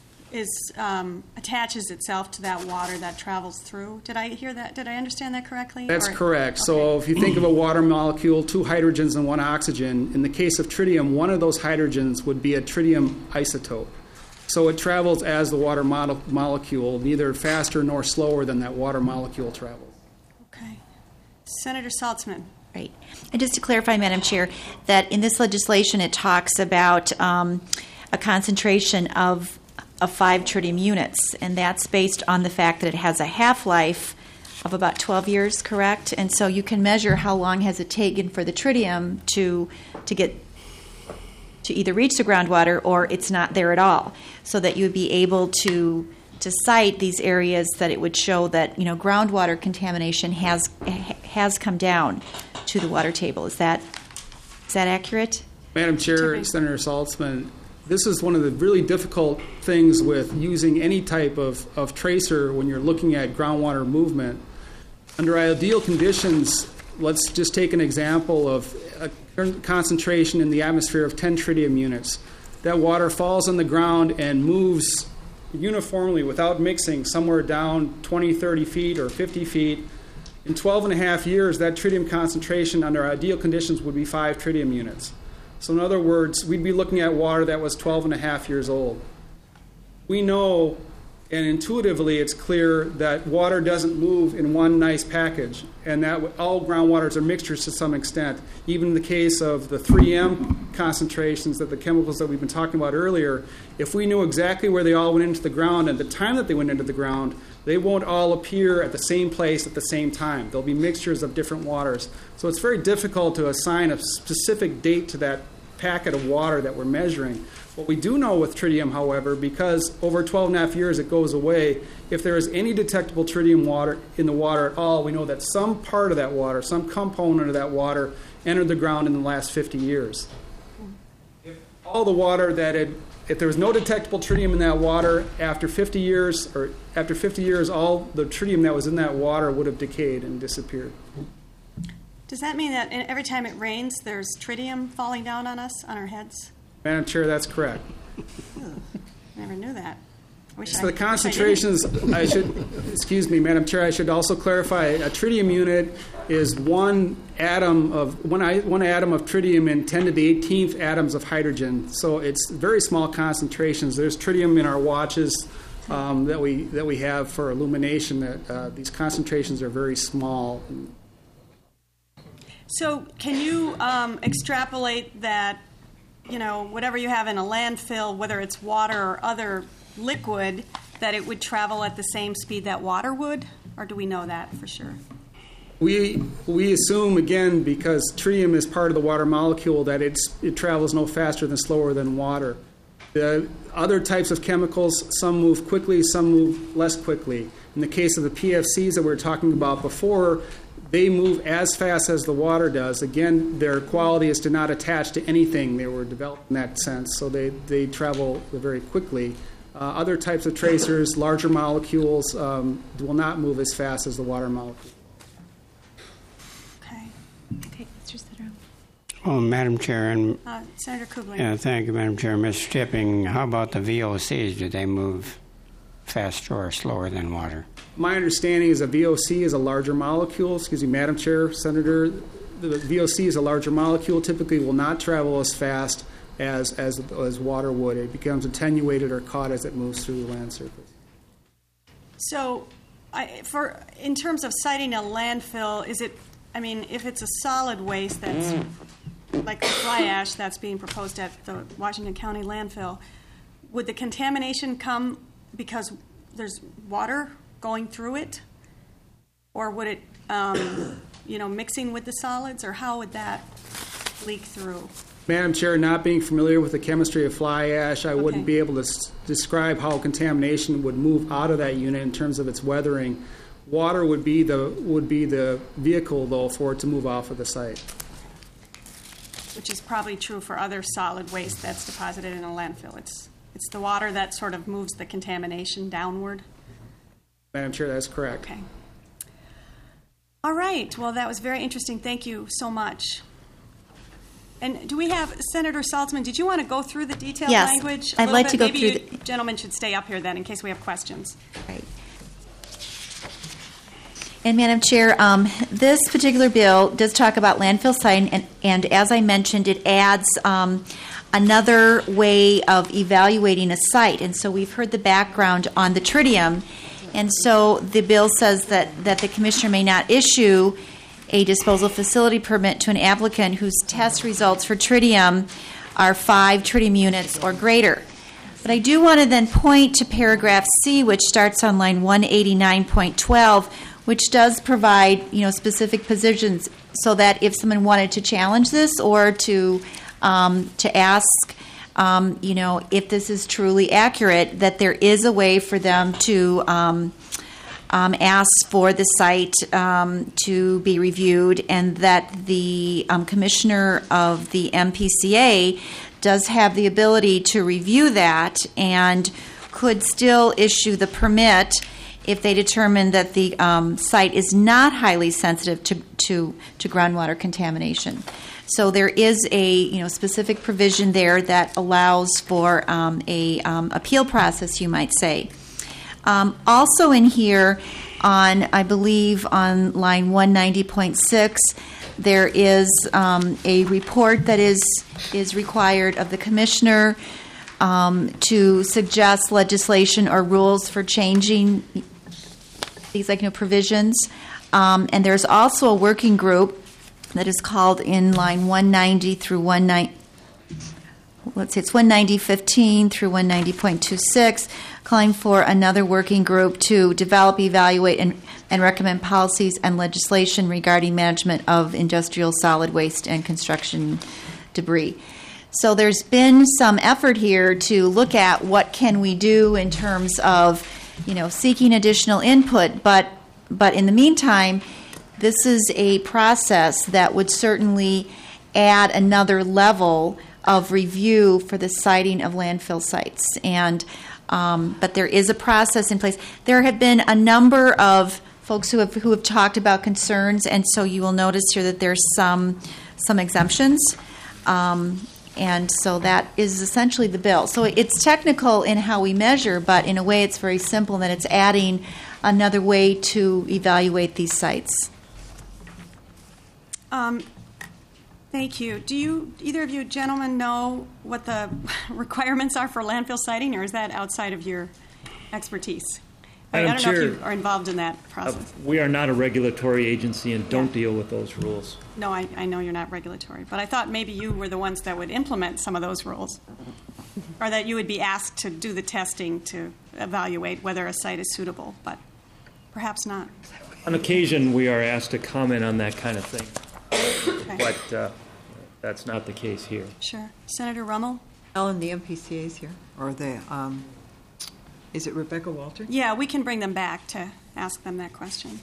attaches itself to that water that travels through. Did I hear that? Did I understand that correctly? That's correct. Okay. So if you think of a water molecule, 2 hydrogens and 1 oxygen, in the case of tritium, one of those hydrogens would be a tritium isotope. So it travels as the water molecule, neither faster nor slower than that water molecule travels. Okay. Senator Saltzman. Right. And just to clarify, Madam Chair, that in this legislation it talks about a concentration of 5 tritium units, and that's based on the fact that it has a half-life of about 12 years, correct? And so you can measure how long has it taken for the tritium to get to either reach the groundwater or it's not there at all, so that you would be able to cite these areas that it would show that groundwater contamination has come down to the water table. Is that accurate? Madam Chair, Senator Saltzman, this is one of the really difficult things with using any type of tracer when you're looking at groundwater movement. Under ideal conditions, let's just take an example of a concentration in the atmosphere of 10 tritium units. That water falls on the ground and moves uniformly without mixing somewhere down 20, 30 feet or 50 feet. In 12 and a half years, that tritium concentration under ideal conditions would be 5 tritium units. So in other words, we'd be looking at water that was 12 and a half years old. We know, and intuitively it's clear, that water doesn't move in one nice package, and that all groundwaters are mixtures to some extent. Even in the case of the 3M concentrations, that the chemicals that we've been talking about earlier, if we knew exactly where they all went into the ground and the time that they went into the ground, they won't all appear at the same place at the same time. There'll be mixtures of different waters. So it's very difficult to assign a specific date to that packet of water that we're measuring. What we do know with tritium, however, because over 12 and a half years it goes away, if there is any detectable tritium water in the water at all, we know that some part of that water, some component of that water, entered the ground in the last 50 years. If all the water if there was no detectable tritium in that water, after 50 years, all the tritium that was in that water would have decayed and disappeared. Does that mean that every time it rains, there's tritium falling down on us, on our heads? Madam Chair, that's correct. Never knew that. So the concentrations, excuse me, Madam Chair, I should also clarify, a tritium unit is one atom of tritium in 10 to the 18th atoms of hydrogen. So it's very small concentrations. There's tritium in our watches that we have for illumination. That these concentrations are very small. So can you extrapolate that, whatever you have in a landfill, whether it's water or other liquid, that it would travel at the same speed that water would? Or do we know that for sure? We assume, again, because tritium is part of the water molecule, that it travels no faster than slower than water. The other types of chemicals, some move quickly, some move less quickly. In the case of the PFCs that we were talking about before, they move as fast as the water does. Again, their quality is to not attach to anything. They were developed in that sense, so they travel very quickly. Other types of tracers, larger molecules, will not move as fast as the water molecule. Okay, Mr. Sitterham. Well, Madam Chair, and Senator Kubling. yeah, thank you, Madam Chair. Mr. Tipping, how about the VOCs? Do they move faster or slower than water? My understanding is a VOC is a larger molecule. Excuse me, Madam Chair, Senator. The VOC is a larger molecule. Typically, will not travel as fast as water would. It becomes attenuated or caught as it moves through the land surface. So, in terms of citing a landfill, if it's a solid waste that's like the fly ash that's being proposed at the Washington County landfill, would the contamination come because there's water going through it? Or would it, mixing with the solids? Or how would that leak through? Madam Chair, not being familiar with the chemistry of fly ash, I wouldn't be able to describe how contamination would move out of that unit in terms of its weathering. Water would be the vehicle, though, for it to move off of the site. Which is probably true for other solid waste that's deposited in a landfill. It's the water that sort of moves the contamination downward. Madam Chair, that's correct. Okay. All right. Well, that was very interesting. Thank you so much. And do we have, Senator Saltzman, did you want to go through the detailed language? I'd like to go Maybe through you gentlemen should stay up here then in case we have questions. Right. And Madam Chair, this particular bill does talk about landfill siting, and as I mentioned, it adds another way of evaluating a site. And so we've heard the background on the tritium, and so the bill says that the Commissioner may not issue a disposal facility permit to an applicant whose test results for tritium are 5 tritium units or greater. But I do want to then point to paragraph C, which starts on line 189.12, which does provide, specific positions so that if someone wanted to challenge this or to ask, if this is truly accurate, that there is a way for them to ask for the site to be reviewed, and that the commissioner of the MPCA does have the ability to review that and could still issue the permit if they determine that the site is not highly sensitive to groundwater contamination. So there is a specific provision there that allows for a appeal process, you might say. Also in here, I believe on line 190.6, there is a report that is required of the commissioner to suggest legislation or rules for changing these provisions. And there's also a working group that is called in line 190 through 190. Let's see, it's 190.15 through 190.26, calling for another working group to develop, evaluate, and recommend policies and legislation regarding management of industrial solid waste and construction debris. So there's been some effort here to look at what can we do in terms of, seeking additional input, but in the meantime, this is a process that would certainly add another level of review for the siting of landfill sites. And but there is a process in place. There have been a number of folks who have talked about concerns, and so you will notice here that there's some exemptions. And so that is essentially the bill. So it's technical in how we measure, but in a way it's very simple in that it's adding another way to evaluate these sites. Thank you. Do either of you gentlemen know what the requirements are for landfill siting, or is that outside of your expertise? I don't know if you are involved in that process. We are not a regulatory agency and don't deal with those rules. No, I know you're not regulatory, but I thought maybe you were the ones that would implement some of those rules, or that you would be asked to do the testing to evaluate whether a site is suitable, but perhaps not. On occasion, we are asked to comment on that kind of thing, Okay. but that's not the case here. Sure. Senator Rummel? Ellen, the MPCA is here, or the, is it Rebecca Walter? Yeah, we can bring them back to ask them that question.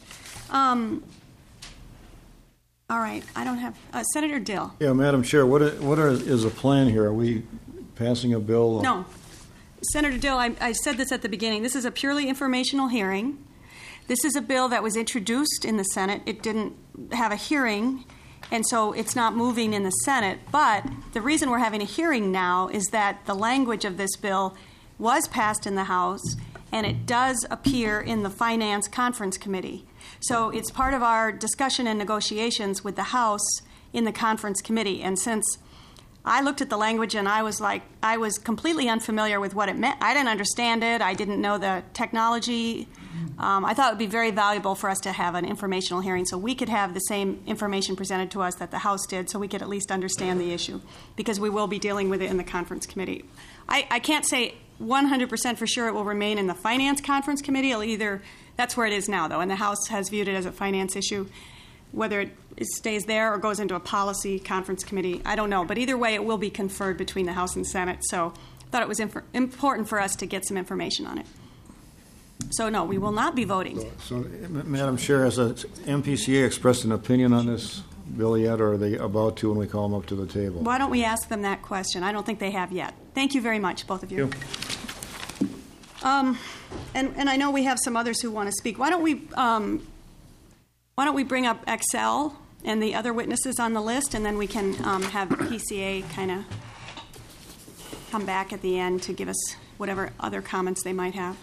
All right, I don't have Senator Dill. Yeah, Madam Chair, is the plan here? Are we passing a bill? No. Senator Dill, I said this at the beginning. This is a purely informational hearing. This is a bill that was introduced in the Senate. It didn't have a hearing, and so it's not moving in the Senate. But the reason we're having a hearing now is that the language of this bill was passed in the House, and it does appear in the Finance Conference Committee. So it's part of our discussion and negotiations with the House in the Conference Committee. And since I looked at the language and I was completely unfamiliar with what it meant. I didn't understand it. I didn't know the technology. I thought it would be very valuable for us to have an informational hearing so we could have the same information presented to us that the House did, so we could at least understand the issue, because we will be dealing with it in the Conference Committee. I can't say 100% for sure it will remain in the Finance Conference Committee. It'll either, that's where it is now, though, and the House has viewed it as a finance issue. Whether it stays there or goes into a policy conference committee, I don't know. But either way, it will be conferred between the House and Senate. So I thought it was important for us to get some information on it. So, no, we will not be voting. So, Madam Chair, has the MPCA expressed an opinion on this bill yet, or are they about to when we call them up to the table? Why don't we ask them that question? I don't think they have yet. Thank you very much, both of you. And I know we have some others who want to speak. Why don't we bring up Excel and the other witnesses on the list, and then we can have PCA kind of come back at the end to give us whatever other comments they might have.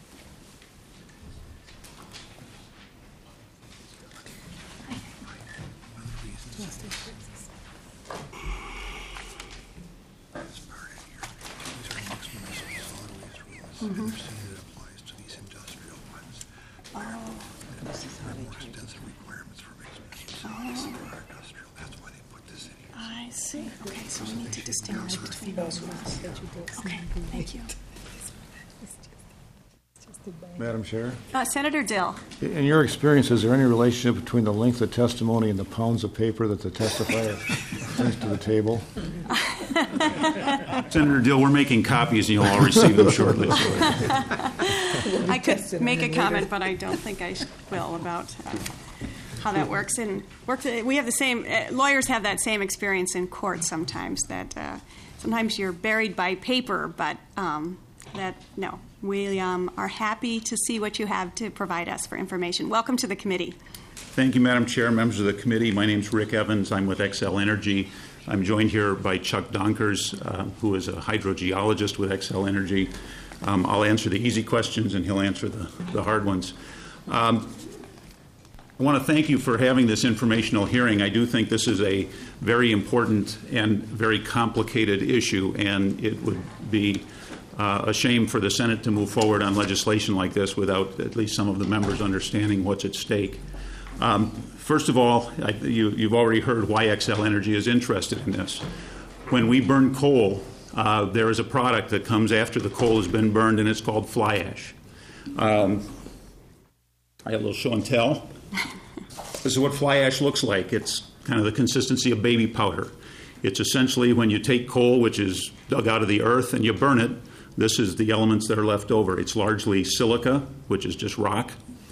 Mm-hmm. I see. Okay, so we need to distinguish between those ones. Okay, thank you. Madam Chair? Senator Dill. In your experience, is there any relationship between the length of testimony and the pounds of paper that the testifier brings to the table? Senator Dill, we're making copies and you'll all receive them shortly. I could make a comment, but I don't think I will about how that works. We have the same, lawyers have that same experience in court sometimes, that sometimes you're buried by paper, but no. We are happy to see what you have to provide us for information. Welcome to the committee. Thank you, Madam Chair, members of the committee. My name is Rick Evans. I'm with Xcel Energy. I'm joined here by Chuck Donkers, who is a hydrogeologist with Xcel Energy. I'll answer the easy questions, and he'll answer the hard ones. I want to thank you for having this informational hearing. I do think this is a very important and very complicated issue, and it would be a shame for the Senate to move forward on legislation like this without at least some of the members understanding what's at stake. First of all, you've already heard why Xcel Energy is interested in this. When we burn coal, there is a product that comes after the coal has been burned, and it's called fly ash. I have a little show and tell. This is what fly ash looks like. It's kind of the consistency of baby powder. It's essentially when you take coal, which is dug out of the earth, and you burn it, this is the elements that are left over. It's largely silica, which is just rock.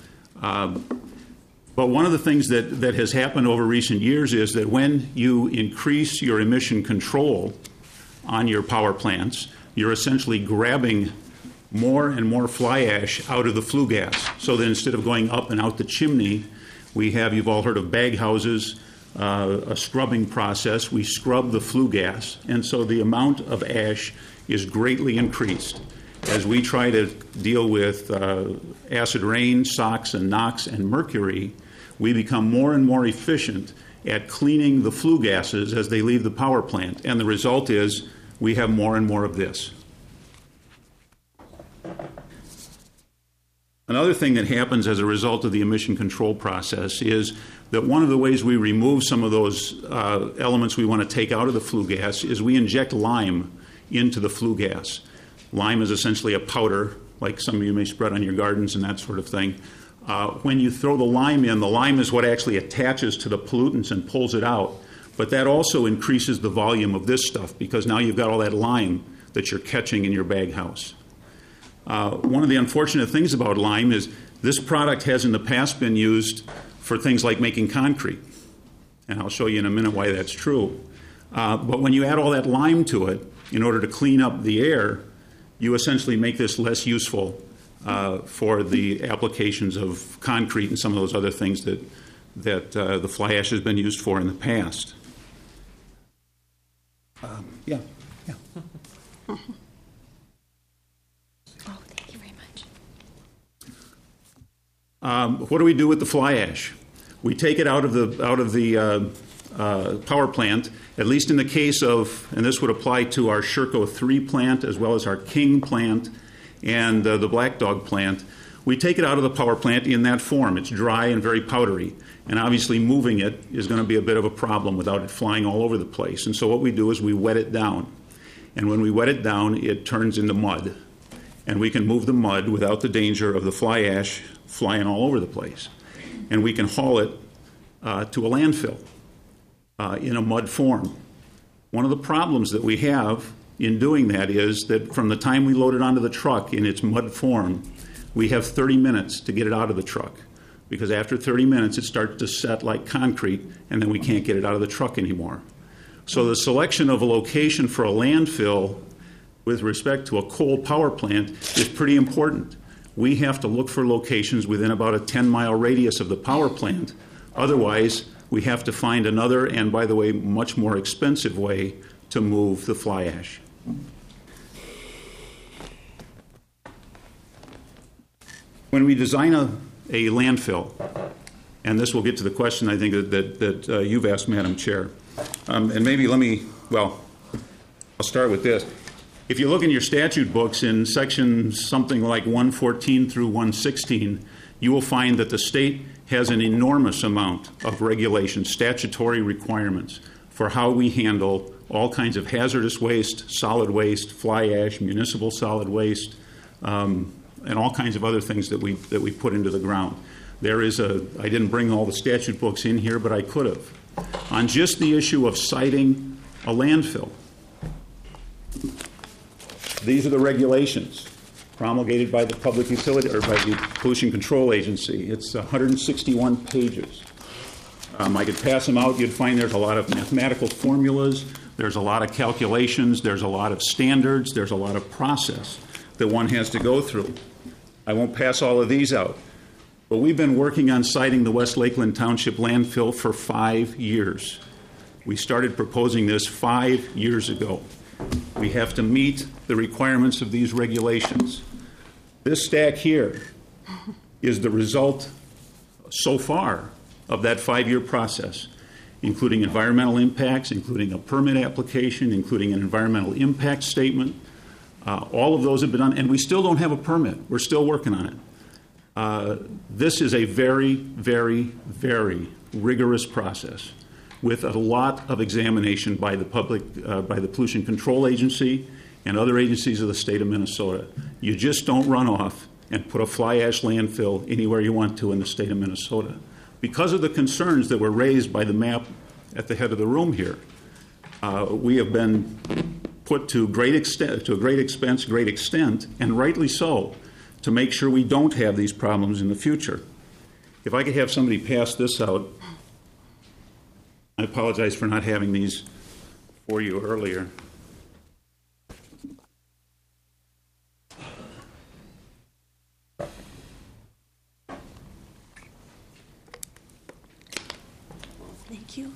But one of the things that has happened over recent years is that when you increase your emission control on your power plants, you're essentially grabbing more and more fly ash out of the flue gas. So that instead of going up and out the chimney, we have, you've all heard of bag houses. a scrubbing process. We scrub the flue gas, and so the amount of ash is greatly increased. As we try to deal with acid rain, SOx and NOx and mercury, we become more and more efficient at cleaning the flue gases as they leave the power plant, and the result is we have more and more of this. Another thing that happens as a result of the emission control process is that one of the ways we remove some of those elements we want to take out of the flue gas is we inject lime into the flue gas. Lime is essentially a powder, like some of you may spread on your gardens and that sort of thing. When you throw the lime in, the lime is what actually attaches to the pollutants and pulls it out. But that also increases the volume of this stuff because now you've got all that lime that you're catching in your bag house. One of the unfortunate things about lime is this product has in the past been used for things like making concrete. And I'll show you in a minute why that's true. But when you add all that lime to it, in order to clean up the air, you essentially make this less useful for the applications of concrete and some of those other things that the fly ash has been used for in the past. Yeah. Oh, thank you very much. What do we do with the fly ash? We take it out of the power plant, at least in the case of, and this would apply to our Sherco 3 plant as well as our King plant and the Black Dog plant. We take it out of the power plant in that form. It's dry and very powdery, and obviously moving it is going to be a bit of a problem without it flying all over the place. And so what we do is we wet it down. And when we wet it down, it turns into mud. And we can move the mud without the danger of the fly ash flying all over the place. And we can haul it to a landfill in a mud form. One of the problems that we have in doing that is that from the time we load it onto the truck in its mud form, we have 30 minutes to get it out of the truck. Because after 30 minutes, it starts to set like concrete, and then we can't get it out of the truck anymore. So the selection of a location for a landfill with respect to a coal power plant is pretty important. We have to look for locations within about a 10-mile radius of the power plant. Otherwise, we have to find another, and by the way, much more expensive way to move the fly ash. When we design a landfill, and this will get to the question I think that you've asked, Madam Chair, and maybe I'll start with this. If you look in your statute books in sections something like 114 through 116, you will find that the state has an enormous amount of regulations, statutory requirements for how we handle all kinds of hazardous waste, solid waste, fly ash, municipal solid waste, and all kinds of other things that we put into the ground. I didn't bring all the statute books in here, but I could have. On just the issue of siting a landfill, these are the regulations promulgated by the Public Utility or by the Pollution Control Agency. It's 161 pages. I could pass them out. You'd find there's a lot of mathematical formulas. There's a lot of calculations. There's a lot of standards. There's a lot of process that one has to go through. I won't pass all of these out. But we've been working on siting the West Lakeland Township landfill for 5 years. We started proposing this 5 years ago. We have to meet the requirements of these regulations. This stack here is the result so far of that 5-year process, including environmental impacts, including a permit application, including an environmental impact statement. All of those have been done, and we still don't have a permit. We're still working on it. This is a very, very, very rigorous process with a lot of examination by the Pollution Control Agency and other agencies of the state of Minnesota. You just don't run off and put a fly ash landfill anywhere you want to in the state of Minnesota. Because of the concerns that were raised by the map at the head of the room here, we have been put to a great extent, and rightly so, to make sure we don't have these problems in the future. If I could have somebody pass this out. I apologize for not having these for you earlier. Thank Thank you.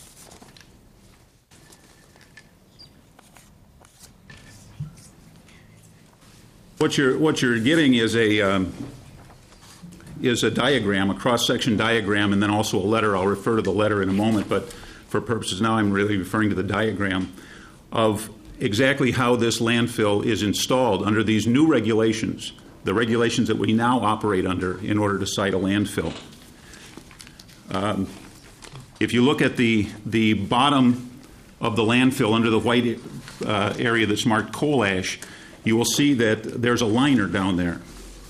What you're getting is a diagram, a cross-section diagram, and then also a letter. I'll refer to the letter in a moment, but for purposes now, I'm really referring to the diagram of exactly how this landfill is installed under these new regulations, the regulations that we now operate under in order to site a landfill. If you look at the bottom of the landfill under the white area that's marked coal ash, you will see that there's a liner down there.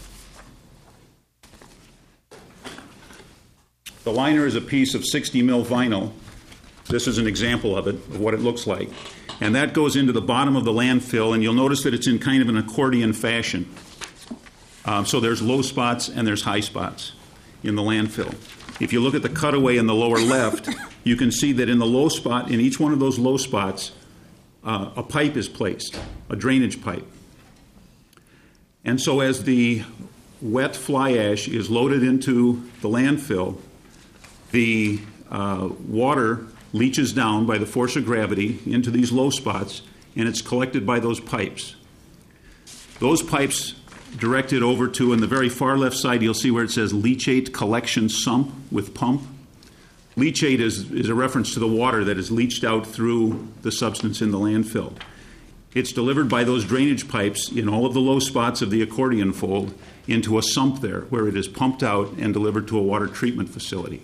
The liner is a piece of 60 mil vinyl. This is an example of it, of what it looks like. And that goes into the bottom of the landfill, and you'll notice that it's in kind of an accordion fashion. So there's low spots and there's high spots in the landfill. If you look at the cutaway in the lower left, you can see that in the low spot, in each one of those low spots, a pipe is placed, a drainage pipe. And so as the wet fly ash is loaded into the landfill, the water leaches down by the force of gravity into these low spots, and it's collected by those pipes. Those pipes directed over to, in the very far left side, you'll see where it says leachate collection sump with pump. Leachate is a reference to the water that is leached out through the substance in the landfill. It's delivered by those drainage pipes in all of the low spots of the accordion fold into a sump there, where it is pumped out and delivered to a water treatment facility.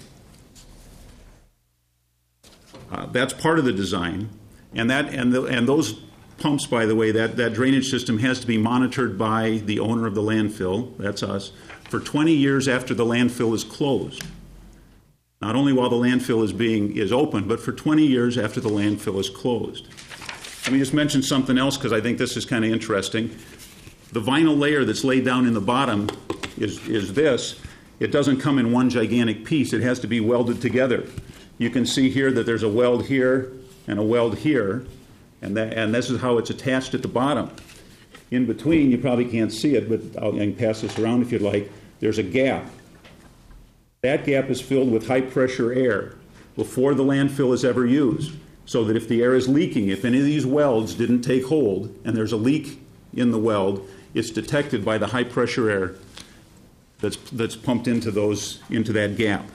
That's part of the design, and those pumps, by the way, that drainage system has to be monitored by the owner of the landfill, that's us, for 20 years after the landfill is closed. Not only while the landfill is open, but for 20 years after the landfill is closed. Let me just mention something else, because I think this is kind of interesting. The vinyl layer that's laid down in the bottom is this. It doesn't come in one gigantic piece. It has to be welded together. You can see here that there's a weld here and a weld here, and this is how it's attached at the bottom. In between, you probably can't see it, but I can pass this around if you'd like. There's a gap. That gap is filled with high-pressure air before the landfill is ever used, so that if the air is leaking, if any of these welds didn't take hold and there's a leak in the weld, it's detected by the high-pressure air that's pumped into that gap.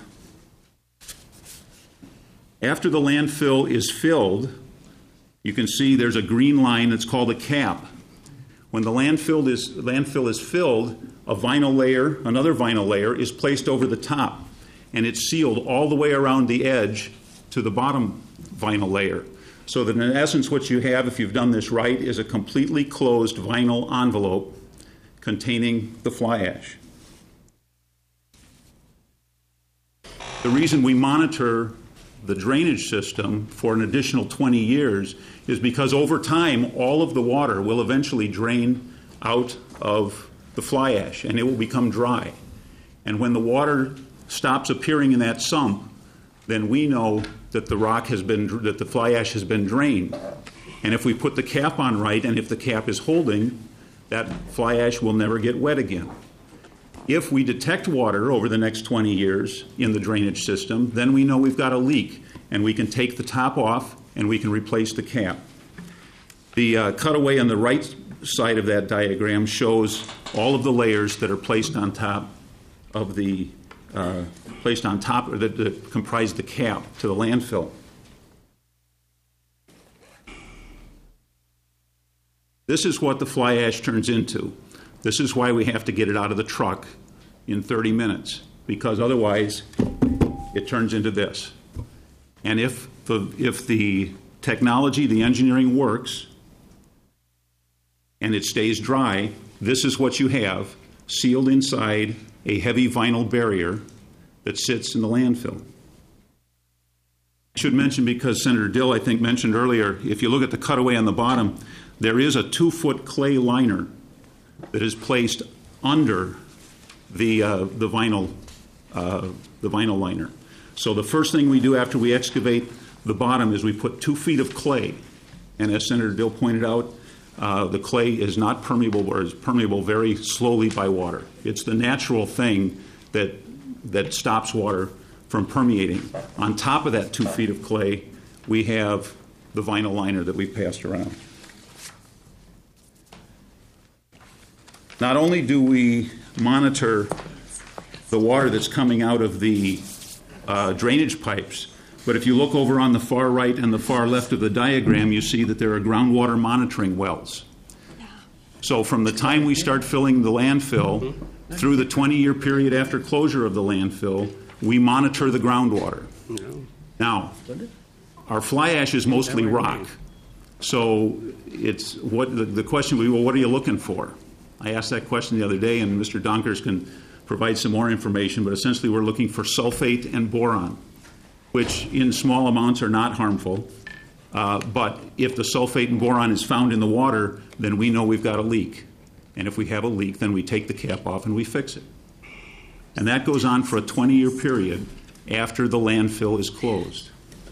After the landfill is filled, you can see there's a green line that's called a cap. When the landfill is filled, another vinyl layer is placed over the top, and it's sealed all the way around the edge to the bottom vinyl layer. So that in essence what you have, if you've done this right, is a completely closed vinyl envelope containing the fly ash. The reason we monitor the drainage system for an additional 20 years is because over time all of the water will eventually drain out of the fly ash and it will become dry. And when the water stops appearing in that sump, then we know that the fly ash has been drained. And if we put the cap on right, and if the cap is holding, that fly ash will never get wet again. If we detect water over the next 20 years in the drainage system, then we know we've got a leak, and we can take the top off and we can replace the cap. The cutaway on the right side of that diagram shows all of the layers that are placed on top of that comprise the cap to the landfill. This is what the fly ash turns into. This is why we have to get it out of the truck in 30 minutes, because otherwise it turns into this. And if the technology, the engineering works, and it stays dry, this is what you have sealed inside a heavy vinyl barrier that sits in the landfill. I should mention, because Senator Dill, I think, mentioned earlier, if you look at the cutaway on the bottom, there is a 2-foot clay liner that is placed under the vinyl liner. So the first thing we do after we excavate the bottom is we put 2 feet of clay. And as Senator Dill pointed out, the clay is not permeable, or is permeable very slowly by water. It's the natural thing that stops water from permeating. On top of that 2 feet of clay, we have the vinyl liner that we passed around. Not only do we monitor the water that's coming out of the drainage pipes, but if you look over on the far right and the far left of the diagram, you see that there are groundwater monitoring wells. So from the time we start filling the landfill through the 20-year period after closure of the landfill, we monitor the groundwater. Now, our fly ash is mostly rock. So it's what the question will be, well, what are you looking for? I asked that question the other day, and Mr. Donkers can provide some more information, but essentially we're looking for sulfate and boron, which in small amounts are not harmful. But if the sulfate and boron is found in the water, then we know we've got a leak. And if we have a leak, then we take the cap off and we fix it. And that goes on for a 20-year period after the landfill is closed.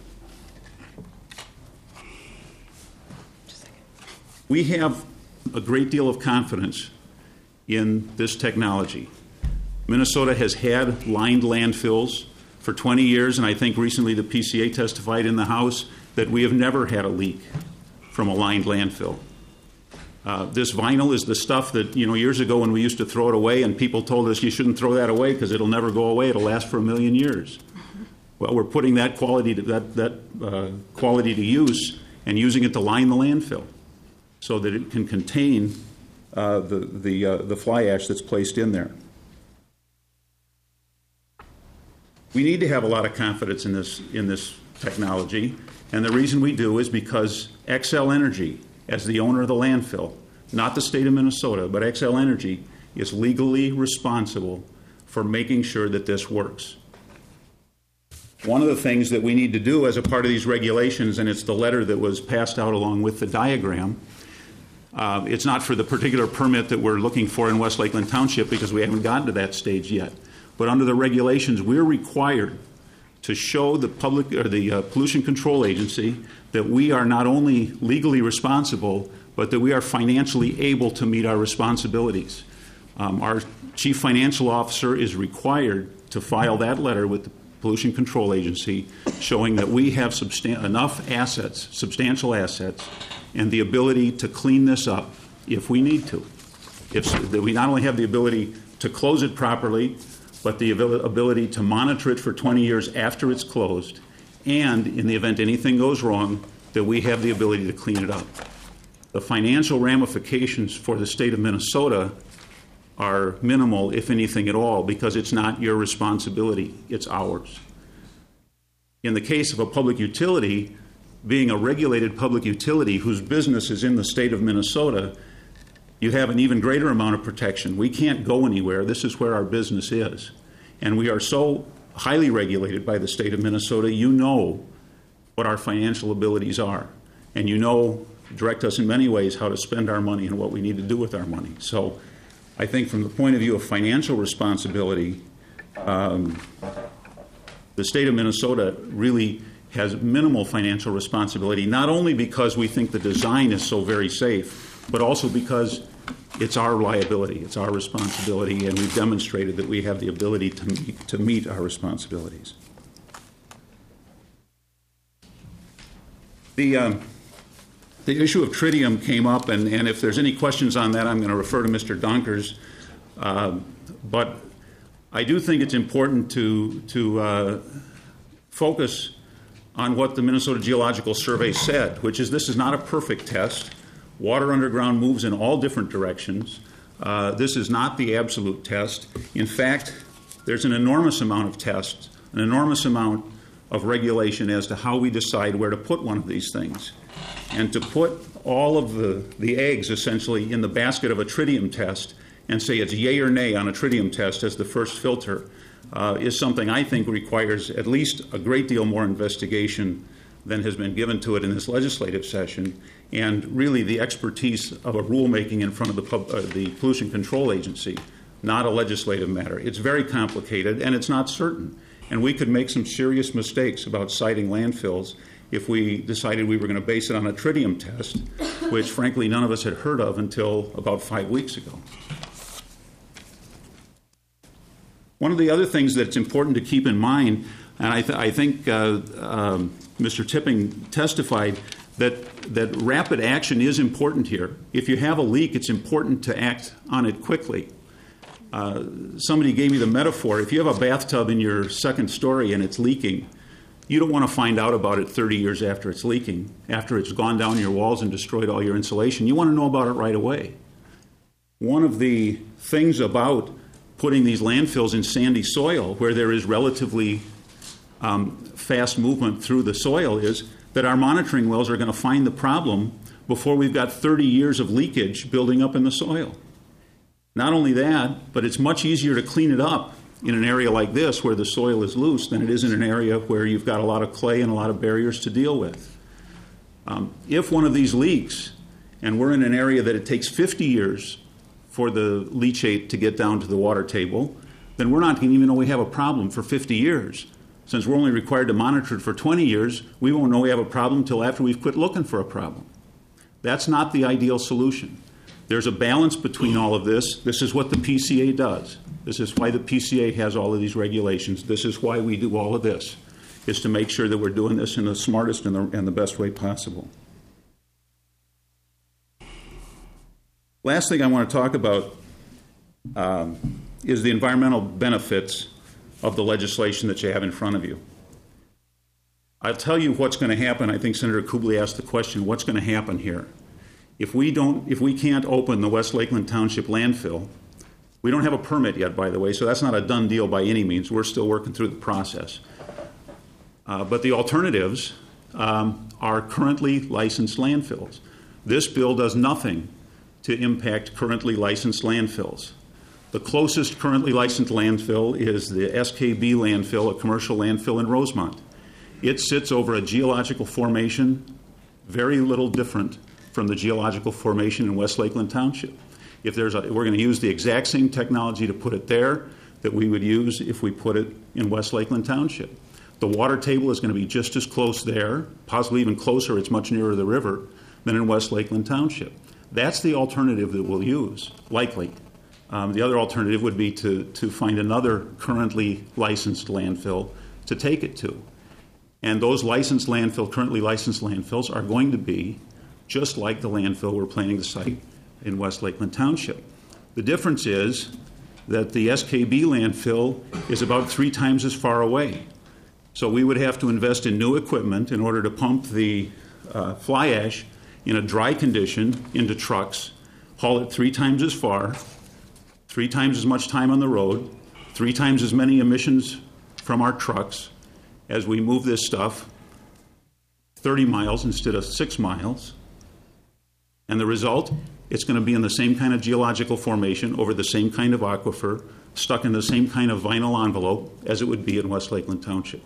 We have a great deal of confidence in this technology. Minnesota has had lined landfills for 20 years, and I think recently the PCA testified in the House that we have never had a leak from a lined landfill. This vinyl is the stuff that, years ago when we used to throw it away and people told us you shouldn't throw that away because it'll never go away, it'll last for 1 million years. Well, we're putting that quality to use and using it to line the landfill so that it can contain the fly ash that's placed in there. We need to have a lot of confidence in this technology, and the reason we do is because Xcel Energy, as the owner of the landfill, not the state of Minnesota, but Xcel Energy, is legally responsible for making sure that this works. One of the things that we need to do as a part of these regulations, and it's the letter that was passed out along with the diagram, it's not for the particular permit that we're looking for in West Lakeland Township because we haven't gotten to that stage yet. But under the regulations, we're required to show the public or the Pollution Control Agency that we are not only legally responsible, but that we are financially able to meet our responsibilities. Our chief financial officer is required to file that letter with the Pollution Control Agency showing that we have enough assets, substantial assets, and the ability to clean this up if we need to. That we not only have the ability to close it properly, but the ability to monitor it for 20 years after it's closed, and in the event anything goes wrong, that we have the ability to clean it up. The financial ramifications for the state of Minnesota are minimal, if anything at all, because it's not your responsibility, it's ours. In the case of a public utility, being a regulated public utility whose business is in the state of Minnesota, you have an even greater amount of protection. We can't go anywhere. This is where our business is. And we are so highly regulated by the state of Minnesota, you know what our financial abilities are. And you know, direct us in many ways how to spend our money and what we need to do with our money. So I think from the point of view of financial responsibility, the state of Minnesota really has minimal financial responsibility, not only because we think the design is so very safe, but also because it's our liability, it's our responsibility, and we've demonstrated that we have the ability to meet our responsibilities. The issue of tritium came up, and if there's any questions on that, I'm going to refer to Mr. Donkers. But I do think it's important to focus on what the Minnesota Geological Survey said, which is this is not a perfect test. Water underground moves in all different directions. This is not the absolute test. In fact, there's an enormous amount of tests, an enormous amount of regulation as to how we decide where to put one of these things. And to put all of the eggs essentially in the basket of a tritium test and say it's yay or nay on a tritium test as the first filter is something I think requires at least a great deal more investigation than has been given to it in this legislative session, and really the expertise of a rulemaking in front of the Pollution Control Agency, not a legislative matter. It's very complicated, and it's not certain. And we could make some serious mistakes about siting landfills if we decided we were going to base it on a tritium test, which, frankly, none of us had heard of until about 5 weeks ago. One of the other things that's important to keep in mind, And I think Mr. Tipping testified that rapid action is important here. If you have a leak, it's important to act on it quickly. Somebody gave me the metaphor. If you have a bathtub in your second story and it's leaking, you don't want to find out about it 30 years after it's leaking, after it's gone down your walls and destroyed all your insulation. You want to know about it right away. One of the things about putting these landfills in sandy soil, where there is relatively fast movement through the soil, is that our monitoring wells are going to find the problem before we've got 30 years of leakage building up in the soil. Not only that, but it's much easier to clean it up in an area like this where the soil is loose than it is in an area where you've got a lot of clay and a lot of barriers to deal with. If one of these leaks, and we're in an area that it takes 50 years for the leachate to get down to the water table, then we're not going to even know we have a problem for 50 years. Since we're only required to monitor it for 20 years, we won't know we have a problem until after we've quit looking for a problem. That's not the ideal solution. There's a balance between all of this. This is what the PCA does. This is why the PCA has all of these regulations. This is why we do all of this, is to make sure that we're doing this in the smartest and the best way possible. Last thing I want to talk about is the environmental benefits of the legislation that you have in front of you. I'll tell you what's going to happen. I think Senator Kubley asked the question, what's going to happen here? If we can't open the West Lakeland Township landfill, we don't have a permit yet, by the way, so that's not a done deal by any means. We're still working through the process. But the alternatives are currently licensed landfills. This bill does nothing to impact currently licensed landfills. The closest currently licensed landfill is the SKB landfill, a commercial landfill in Rosemont. It sits over a geological formation very little different from the geological formation in West Lakeland Township. We're going to use the exact same technology to put it there that we would use if we put it in West Lakeland Township. The water table is going to be just as close there, possibly even closer, it's much nearer the river, than in West Lakeland Township. That's the alternative that we'll use, likely. The other alternative would be to find another currently licensed landfill to take it to. And those currently licensed landfills are going to be just like the landfill we're planning to site in West Lakeland Township. The difference is that the SKB landfill is about 3 times as far away. So we would have to invest in new equipment in order to pump the fly ash in a dry condition into trucks, haul it 3 times as far, 3 times as much time on the road, 3 times as many emissions from our trucks as we move this stuff 30 miles instead of 6 miles. And the result, it's going to be in the same kind of geological formation over the same kind of aquifer, stuck in the same kind of vinyl envelope as it would be in West Lakeland Township.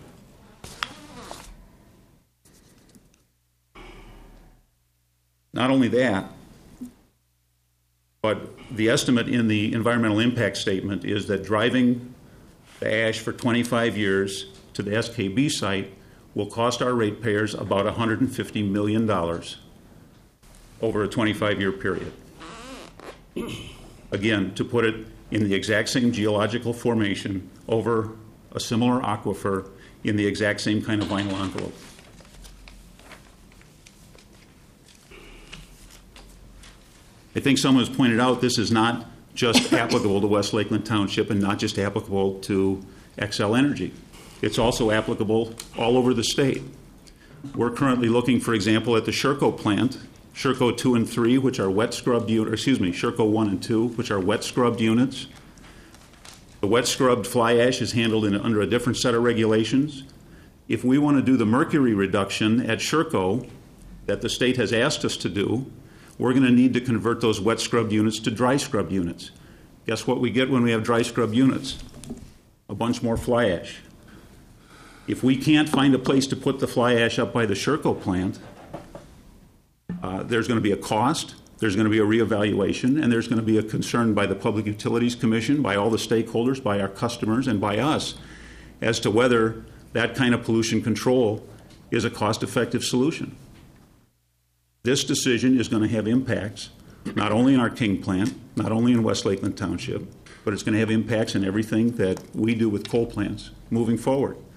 Not only that, but the estimate in the environmental impact statement is that driving the ash for 25 years to the SKB site will cost our ratepayers about $150 million over a 25-year period. Again, to put it in the exact same geological formation over a similar aquifer in the exact same kind of vinyl envelope. I think someone has pointed out this is not just applicable to West Lakeland Township and not just applicable to Xcel Energy. It's also applicable all over the state. We're currently looking, for example, at the Sherco plant, Sherco 2 and 3, which are wet scrubbed units, Sherco 1 and 2, which are wet scrubbed units. The wet scrubbed fly ash is handled under a different set of regulations. If we want to do the mercury reduction at Sherco that the state has asked us to do, we're going to need to convert those wet scrubbed units to dry scrubbed units. Guess what we get when we have dry scrubbed units? A bunch more fly ash. If we can't find a place to put the fly ash up by the Sherco plant, there's going to be a cost, there's going to be a reevaluation, and there's going to be a concern by the Public Utilities Commission, by all the stakeholders, by our customers, and by us as to whether that kind of pollution control is a cost-effective solution. This decision is going to have impacts not only in our King plant, not only in West Lakeland Township, but it's going to have impacts in everything that we do with coal plants moving forward.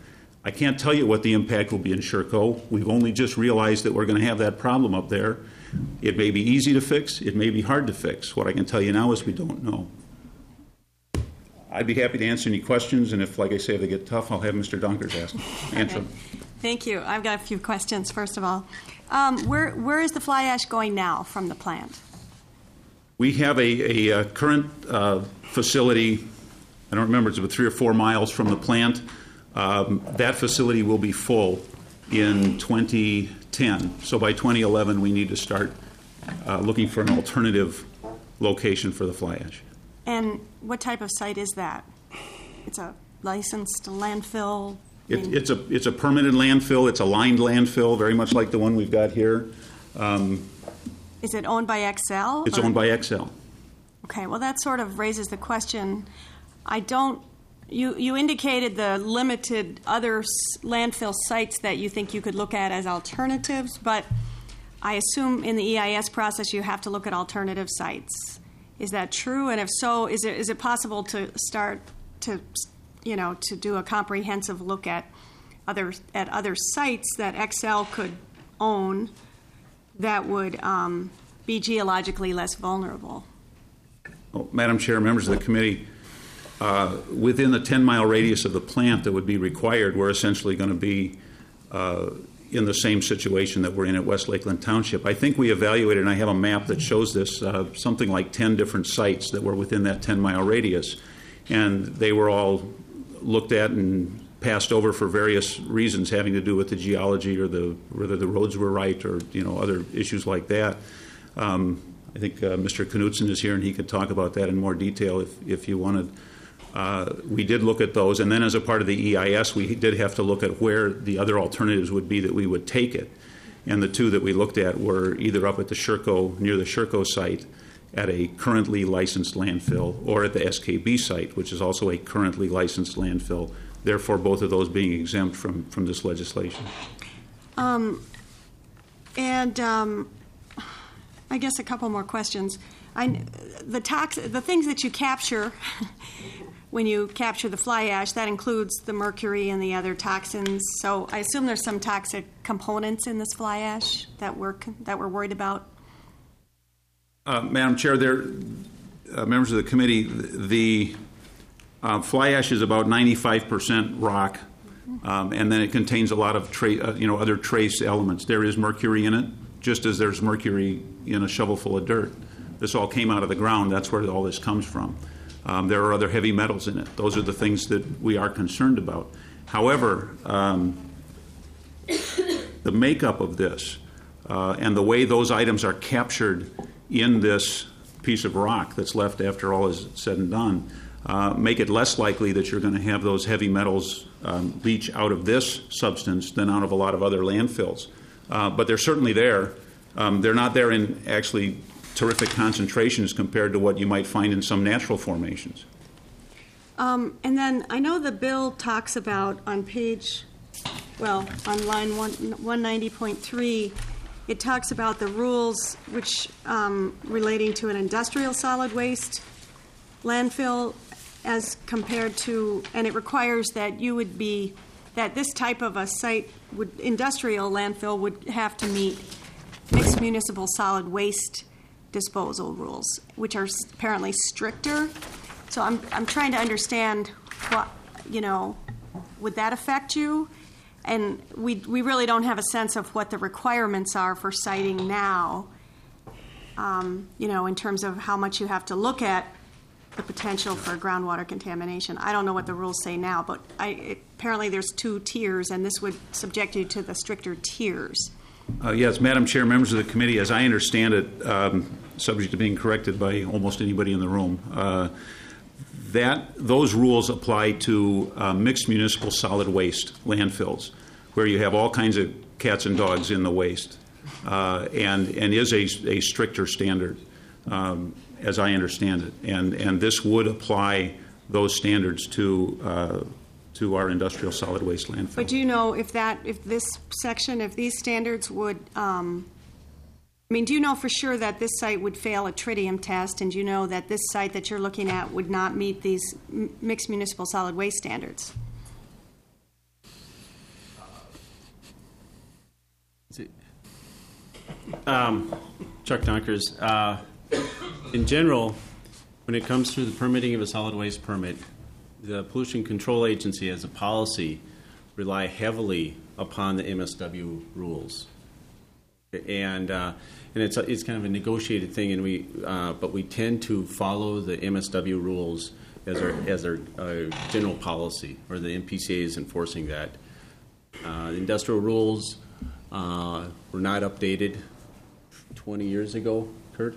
I can't tell you what the impact will be in Sherco. We've only just realized that we're going to have that problem up there. It may be easy to fix. It may be hard to fix. What I can tell you now is we don't know. I'd be happy to answer any questions, and if, like I say, if they get tough, I'll have Mr. Donkers answer them. Thank you. I've got a few questions, first of all. Where is the fly ash going now from the plant? We have a current facility, I don't remember, it's about 3 or 4 miles from the plant. That facility will be full in 2010. So by 2011, we need to start looking for an alternative location for the fly ash. And what type of site is that? It's a licensed landfill? It's a permitted landfill. It's a lined landfill, very much like the one we've got here. Is it owned by XL? It's owned by XL. Okay, well, that sort of raises the question. You indicated the limited other landfill sites that you think you could look at as alternatives, but I assume in the EIS process you have to look at alternative sites. Is that true? And if so, is it possible to start to do a comprehensive look at other sites that XL could own that would be geologically less vulnerable? Well, Madam Chair, members of the committee, within the 10-mile radius of the plant that would be required, we're essentially going to be in the same situation that we're in at West Lakeland Township. I think we evaluated, and I have a map that shows this, something like 10 different sites that were within that 10-mile radius. And they were all looked at and passed over for various reasons having to do with the geology or whether the roads were right or other issues like that. I think Mr. Knutson is here and he could talk about that in more detail if you wanted. We did look at those, and then as a part of the EIS, we did have to look at where the other alternatives would be that we would take it. And the two that we looked at were either up at the Sherco, near the Sherco site, at a currently licensed landfill, or at the SKB site, which is also a currently licensed landfill, therefore both of those being exempt from this legislation. I guess a couple more questions. The things that you capture when you capture the fly ash, that includes the mercury and the other toxins. So I assume there's some toxic components in this fly ash that we're worried about. Madam Chair, members of the committee, the fly ash is about 95% rock, and then it contains a lot of other trace elements. There is mercury in it, just as there's mercury in a shovel full of dirt. This all came out of the ground. That's where all this comes from. There are other heavy metals in it. Those are the things that we are concerned about. However, the makeup of this and the way those items are captured in this piece of rock that's left after all is said and done make it less likely that you're going to have those heavy metals leach out of this substance than out of a lot of other landfills. But they're certainly there. They're not there in actually terrific concentrations compared to what you might find in some natural formations. And then I know the bill talks about on line 190.3, it talks about the rules which relating to an industrial solid waste landfill as compared to, and it requires that that this type of a site industrial landfill would have to meet mixed municipal solid waste disposal rules, which are apparently stricter. So I'm trying to understand what, would that affect you? And we really don't have a sense of what the requirements are for siting now, in terms of how much you have to look at the potential for groundwater contamination. I don't know what the rules say now, but apparently there's 2 tiers, and this would subject you to the stricter tiers. Yes, Madam Chair, members of the committee, as I understand it, subject to being corrected by almost anybody in the room, those rules apply to mixed municipal solid waste landfills, where you have all kinds of cats and dogs in the waste, and is a stricter standard, as I understand it. And this would apply those standards to our industrial solid waste landfill. But do you know if this section, if these standards would, do you know for sure that this site would fail a tritium test, and do you know that this site that you're looking at would not meet these mixed municipal solid waste standards? Chuck Dunkers. In general, when it comes to the permitting of a solid waste permit, the Pollution Control Agency as a policy rely heavily upon the MSW rules. And it's kind of a negotiated thing, and but we tend to follow the MSW rules as our general policy, or the MPCA is enforcing that. The industrial rules were not updated 20 years ago, Kurt.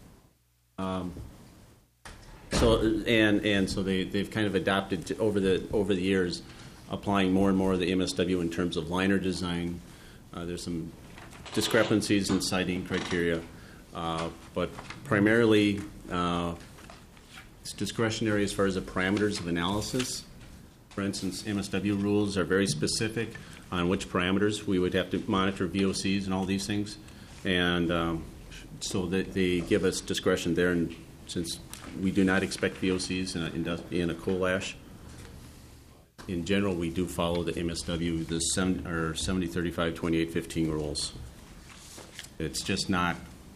So they've kind of adopted over the years, applying more and more of the MSW in terms of liner design. There's some discrepancies in citing criteria, but primarily it's discretionary as far as the parameters of analysis. For instance, MSW rules are very specific on which parameters we would have to monitor VOCs and all these things, and so that they give us discretion there. And since we do not expect VOCs in a coal ash, in general, we do follow the MSW, the 70, 35, 28, 15 rules. It's just not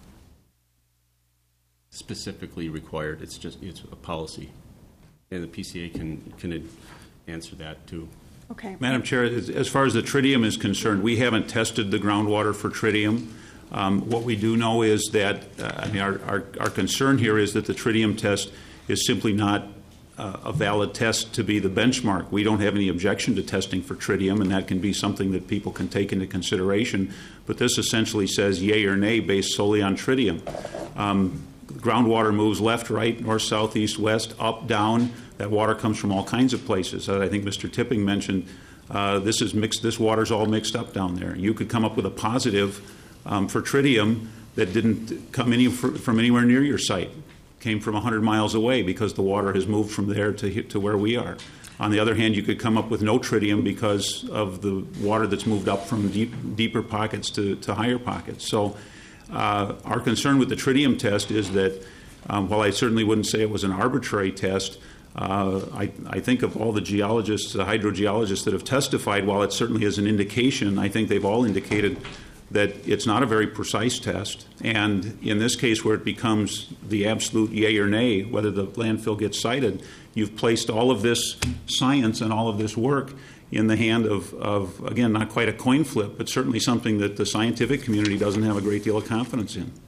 specifically required. It's a policy, and the PCA can answer that too. Okay. Madam Chair, as far as the tritium is concerned, we haven't tested the groundwater for tritium. What we do know is that our concern here is that the tritium test is simply not a valid test to be the benchmark. We don't have any objection to testing for tritium, and that can be something that people can take into consideration. But this essentially says yay or nay based solely on tritium. Groundwater moves left, right, north, south, east, west, up, down. That water comes from all kinds of places. I think Mr. Tipping mentioned this is mixed. This water's all mixed up down there. You could come up with a positive for tritium that didn't come from anywhere near your site. Came from 100 miles away because the water has moved from there to where we are. On the other hand, you could come up with no tritium because of the water that's moved up from deeper pockets to higher pockets. So our concern with the tritium test is that while I certainly wouldn't say it was an arbitrary test, I think of all the geologists, the hydrogeologists that have testified, while it certainly is an indication, I think they've all indicated that it's not a very precise test. And in this case, where it becomes the absolute yay or nay, whether the landfill gets cited, you've placed all of this science and all of this work in the hand of again, not quite a coin flip, but certainly something that the scientific community doesn't have a great deal of confidence in.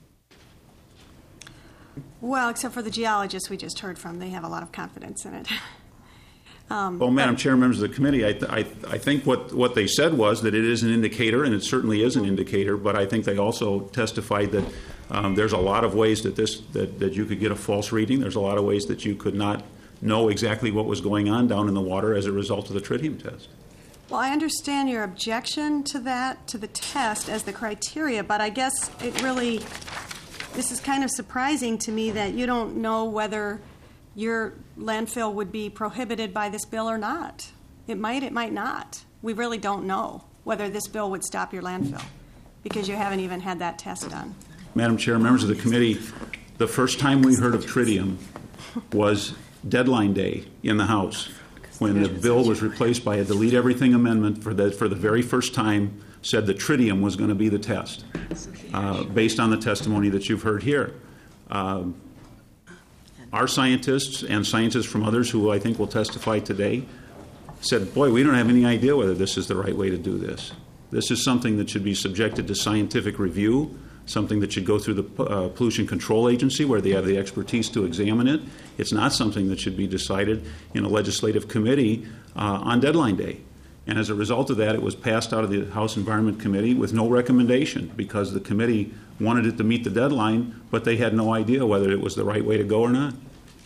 Well, except for the geologists we just heard from. They have a lot of confidence in it. Well, Madam Chair, members of the committee, I think what they said was that it is an indicator, and it certainly is an indicator, but I think they also testified that there's a lot of ways that you could get a false reading. There's a lot of ways that you could not know exactly what was going on down in the water as a result of the tritium test. Well, I understand your objection to that, to the test as the criteria, but I guess this is kind of surprising to me that you don't know whether your landfill would be prohibited by this bill or not. It might not. We really don't know whether this bill would stop your landfill because you haven't even had that test done. Madam Chair, members of the committee, the first time we heard of tritium was deadline day in the House when the bill was replaced by a delete everything amendment for the very first time said that tritium was going to be the test based on the testimony that you've heard here. Our scientists and scientists from others who I think will testify today said, boy, we don't have any idea whether this is the right way to do this. This is something that should be subjected to scientific review, something that should go through the Pollution Control Agency where they have the expertise to examine it. It's not something that should be decided in a legislative committee on deadline day. And as a result of that, it was passed out of the House Environment Committee with no recommendation because the committee wanted it to meet the deadline, but they had no idea whether it was the right way to go or not.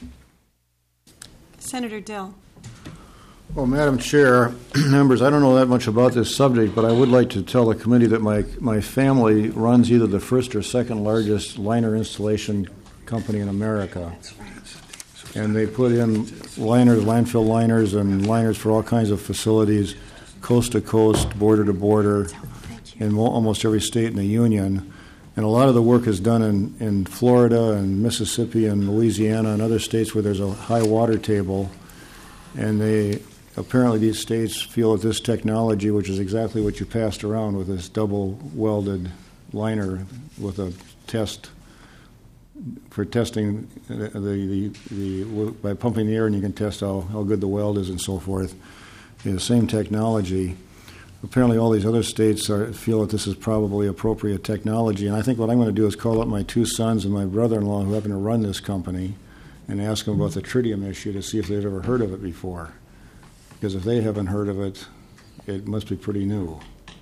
Senator Dill. Well, Madam Chair, members, I don't know that much about this subject, but I would like to tell the committee that my family runs either the first or second largest liner installation company in America. And they put in liners, landfill liners, and liners for all kinds of facilities, coast to coast, border to border, in almost every state in the union. And a lot of the work is done in Florida and Mississippi and Louisiana and other states where there's a high water table. And apparently these states feel that this technology, which is exactly what you passed around with this double welded liner with a test for testing by pumping the air, and you can test how good the weld is and so forth. The same technology. Apparently, all these other states feel that this is probably appropriate technology, and I think what I'm going to do is call up my two sons and my brother-in-law who happen to run this company and ask them about the tritium issue to see if they've ever heard of it before. Because if they haven't heard of it, it must be pretty new.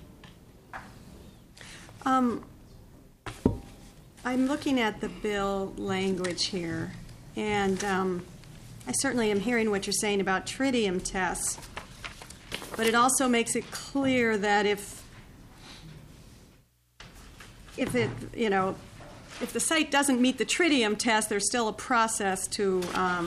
I'm looking at the bill language here, and I certainly am hearing what you're saying about tritium tests, but it also makes it clear that if the site doesn't meet the tritium test, there's still a process to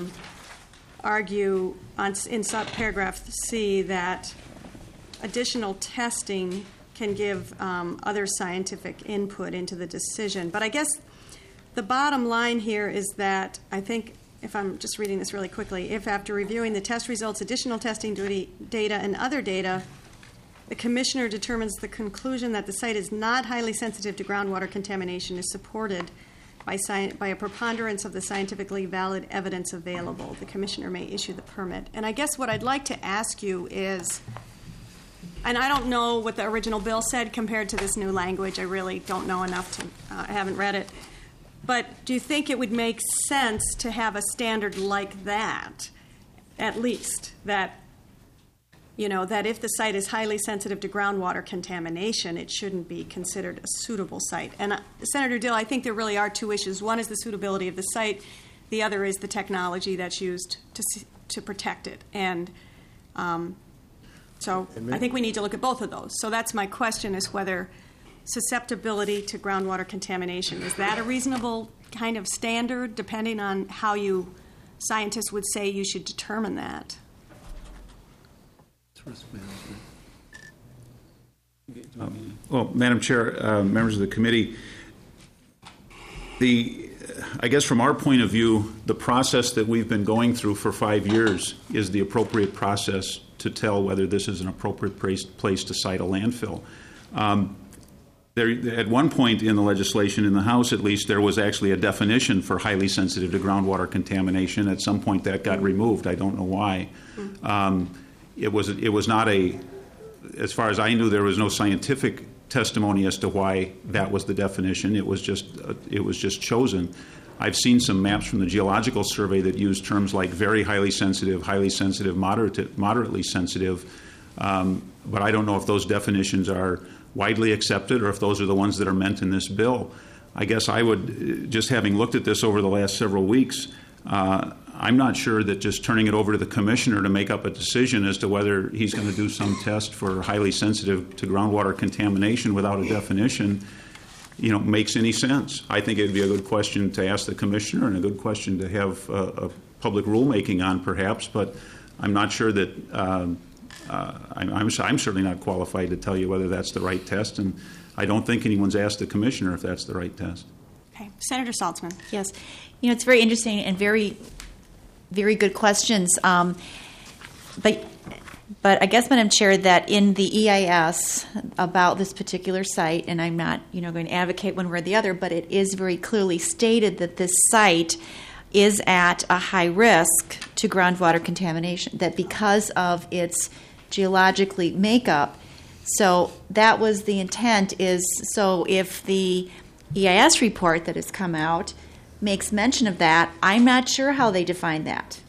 argue in subparagraph C that additional testing can give other scientific input into the decision. But I guess the bottom line here is that I think, if I'm just reading this really quickly, if after reviewing the test results, additional testing data, and other data, the commissioner determines the conclusion that the site is not highly sensitive to groundwater contamination is supported by a preponderance of the scientifically valid evidence available, the commissioner may issue the permit. And I guess what I'd like to ask you is, and I don't know what the original bill said compared to this new language. I really don't know enough to, I haven't read it. But do you think it would make sense to have a standard like that, at least, that if the site is highly sensitive to groundwater contamination, it shouldn't be considered a suitable site? And Senator Dill, I think there really are two issues. One is the suitability of the site. The other is the technology that's used to protect it. And so I think we need to look at both of those. So that's my question, is whether susceptibility to groundwater contamination, is that a reasonable kind of standard, depending on how scientists would say you should determine that? Well, Madam Chair, members of the committee, I guess from our point of view, the process that we've been going through for 5 years is the appropriate process to tell whether this is an appropriate place to site a landfill. At one point in the legislation, in the House at least, there was actually a definition for highly sensitive to groundwater contamination. At some point that got removed. I don't know why. It was not as far as I knew, there was no scientific testimony as to why that was the definition. It was just chosen. I've seen some maps from the Geological Survey that use terms like very highly sensitive, moderately sensitive, but I don't know if those definitions are widely accepted or if those are the ones that are meant in this bill. I guess I would, just having looked at this over the last several weeks, I'm not sure that just turning it over to the commissioner to make up a decision as to whether he's going to do some test for highly sensitive to groundwater contamination without a definition, makes any sense. I think it would be a good question to ask the commissioner and a good question to have a public rulemaking on, perhaps, but I'm not sure that I'm certainly not qualified to tell you whether that's the right test, and I don't think anyone's asked the commissioner if that's the right test. Okay. Senator Saltzman. Yes. It's very interesting and very, very good questions. But I guess, Madam Chair, that in the EIS about this particular site, and I'm not, going to advocate one way or the other, but it is very clearly stated that this site is at a high risk to groundwater contamination, that because of its geologically makeup. So that was the intent, so if the EIS report that has come out makes mention of that, I'm not sure how they define that.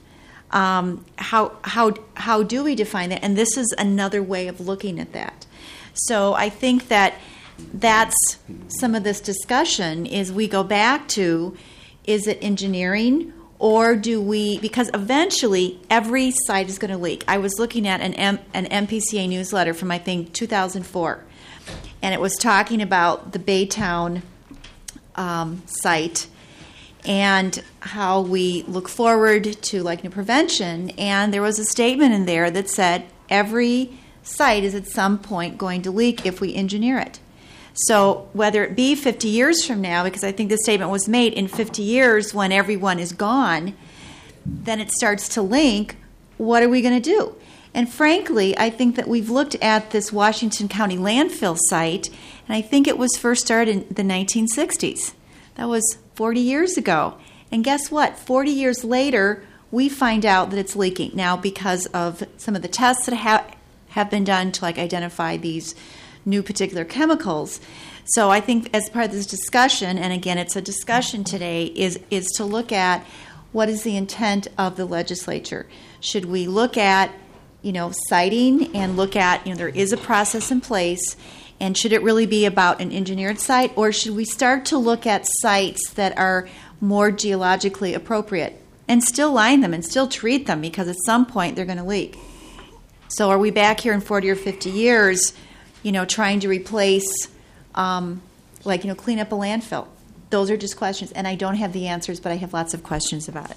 How do we define that? And this is another way of looking at that. So I think that's some of this discussion is we go back to, is it engineering, or do we, because eventually every site is going to leak. I was looking at an MPCA newsletter from, I think, 2004, and it was talking about the Baytown site and how we look forward to leakage prevention. And there was a statement in there that said every site is at some point going to leak if we engineer it. So whether it be 50 years from now, because I think the statement was made in 50 years when everyone is gone, then it starts to link, what are we going to do? And frankly, I think that we've looked at this Washington County landfill site, and I think it was first started in the 1960s. That was 40 years ago. And guess what? 40 years later, we find out that it's leaking. Now, because of some of the tests that have been done to identify these new particular chemicals. So I think as part of this discussion, and again, it's a discussion today, is to look at what is the intent of the legislature. Should we look at, siting and look at, there is a process in place, and should it really be about an engineered site, or should we start to look at sites that are more geologically appropriate and still line them and still treat them, because at some point they're going to leak? So are we back here in 40 or 50 years, trying to replace, clean up a landfill? Those are just questions, and I don't have the answers, but I have lots of questions about it.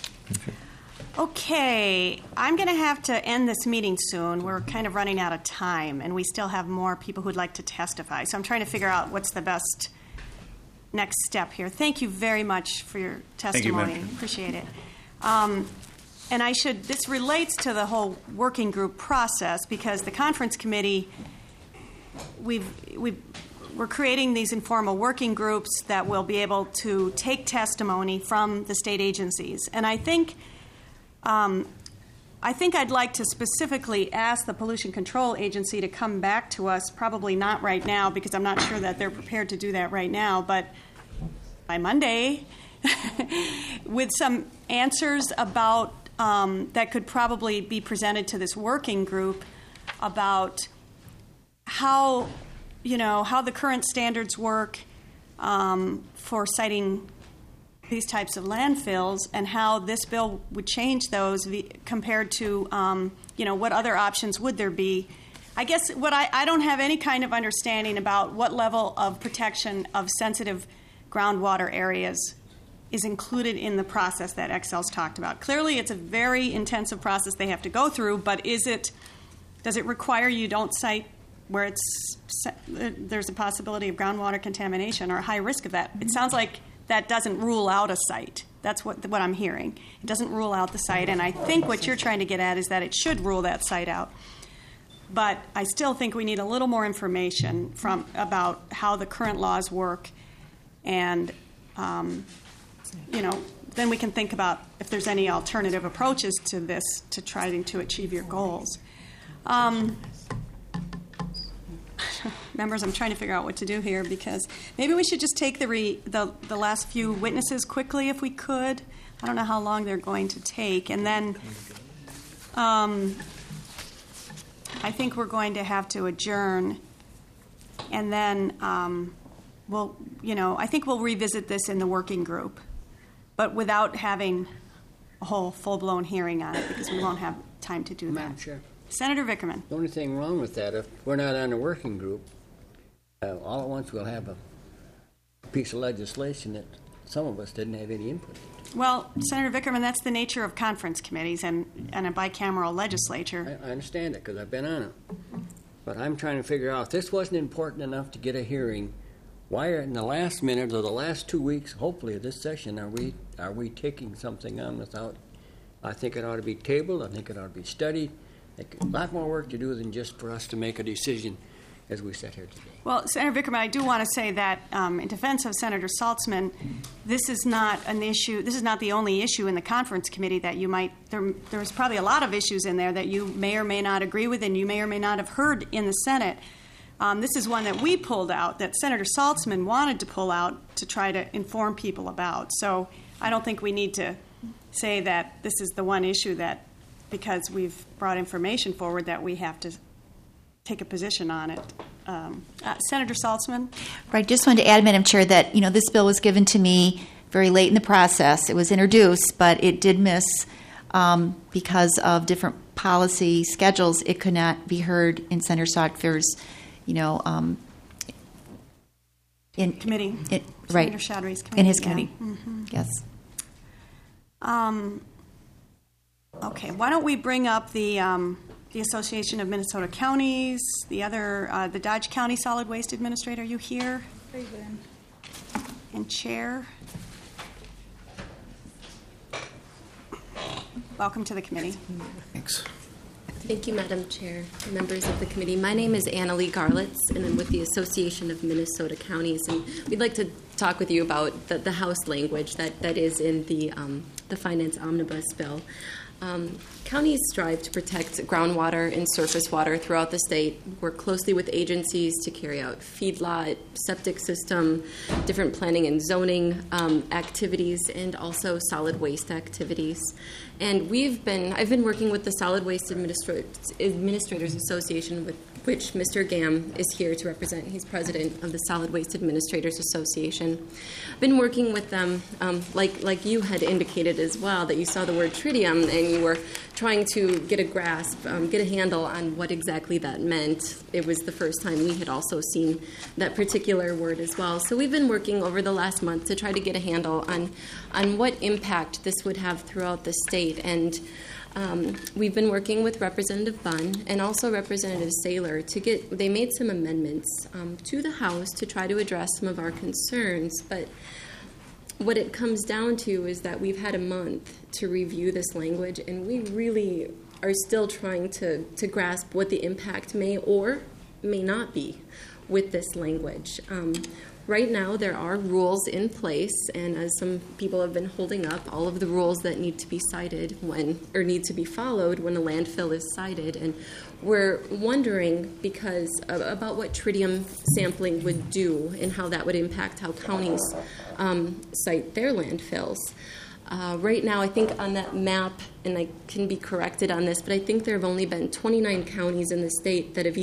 Okay, I'm going to have to end this meeting soon. We're kind of running out of time, and we still have more people who'd like to testify. So I'm trying to figure out what's the best next step here. Thank you very much for your testimony. Thank you, appreciate it. And this relates to the whole working group process, because the conference committee, we're creating these informal working groups that will be able to take testimony from the state agencies. And I think I'd like to specifically ask the Pollution Control Agency to come back to us, probably not right now, because I'm not sure that they're prepared to do that right now, but by Monday, with some answers about that could probably be presented to this working group about how the current standards work for citing these types of landfills, and how this bill would change those compared to, what other options would there be. I guess I don't have any kind of understanding about what level of protection of sensitive groundwater areas is included in the process that Excel's talked about. Clearly, it's a very intensive process they have to go through, but does it require you don't cite where there's a possibility of groundwater contamination or a high risk of that? It sounds like that doesn't rule out a site. That's what I'm hearing. It doesn't rule out the site, and I think what you're trying to get at is that it should rule that site out. But I still think we need a little more information about how the current laws work, and then we can think about if there's any alternative approaches to this to trying to achieve your goals. Members, I'm trying to figure out what to do here, because maybe we should just take the last few witnesses quickly if we could. I don't know how long they're going to take. And then I think we're going to have to adjourn. And then I think we'll revisit this in the working group, but without having a whole full-blown hearing on it, because we won't have time to do that. Madam Chair. Senator Vickerman. The only thing wrong with that, if we're not on a working group, all at once we'll have a piece of legislation that some of us didn't have any input in. Well, Senator Vickerman, that's the nature of conference committees and a bicameral legislature. I understand it, because I've been on it. But I'm trying to figure out, if this wasn't important enough to get a hearing, why in the last minute or the last 2 weeks, hopefully of this session, are we taking something on without? I think it ought to be tabled. I think it ought to be studied. A lot more work to do than just for us to make a decision as we sit here today. Well, Senator Vickerman, I do want to say that in defense of Senator Saltzman, this is not an issue. This is not the only issue in the conference committee that you might. There's probably a lot of issues in there that you may or may not agree with, and you may or may not have heard in the Senate. This is one that we pulled out, that Senator Saltzman wanted to pull out to try to inform people about. So I don't think we need to say that this is the one issue that, because we've brought information forward, that we have to take a position on it. Senator Saltzman? Right. Just wanted to add, Madam Chair, that this bill was given to me very late in the process. It was introduced, but it did miss because of different policy schedules. It could not be heard in Senator Stotter's, in committee. Right. Senator Chaudhry's committee. In his committee. Yeah. Mm-hmm. Yes. Okay. Why don't we bring up the Association of Minnesota Counties, the Dodge County Solid Waste Administrator. Are you here? Very good. And Chair. Welcome to the committee. Thanks. Thank you, Madam Chair, members of the committee. My name is Annalee Garlitz, and I'm with the Association of Minnesota Counties. And we'd like to talk with you about the House language that is in the Finance Omnibus Bill. Counties strive to protect groundwater and surface water throughout the state, work closely with agencies to carry out feedlot, septic system, different planning and zoning activities, and also solid waste activities. And I've been working with the Solid Waste Administrators Association, with which Mr. Gam is here to represent. He's president of the Solid Waste Administrators Association. I've been working with them, like you had indicated as well, that you saw the word tritium and you were trying to get a grasp, get a handle on what exactly that meant. It was the first time we had also seen that particular word as well. So we've been working over the last month to try to get a handle on what impact this would have throughout the state. And we've been working with Representative Bunn and also Representative Saylor they made some amendments to the House to try to address some of our concerns. But what it comes down to is that we've had a month to review this language, and we really are still trying to grasp what the impact may or may not be with this language. Right now, there are rules in place, and as some people have been holding up, all of the rules that need to be cited need to be followed when a landfill is sited. And we're wondering about what tritium sampling would do and how that would impact how counties site their landfills. Right now, I think on that map, and I can be corrected on this, but I think there have only been 29 counties in the state that have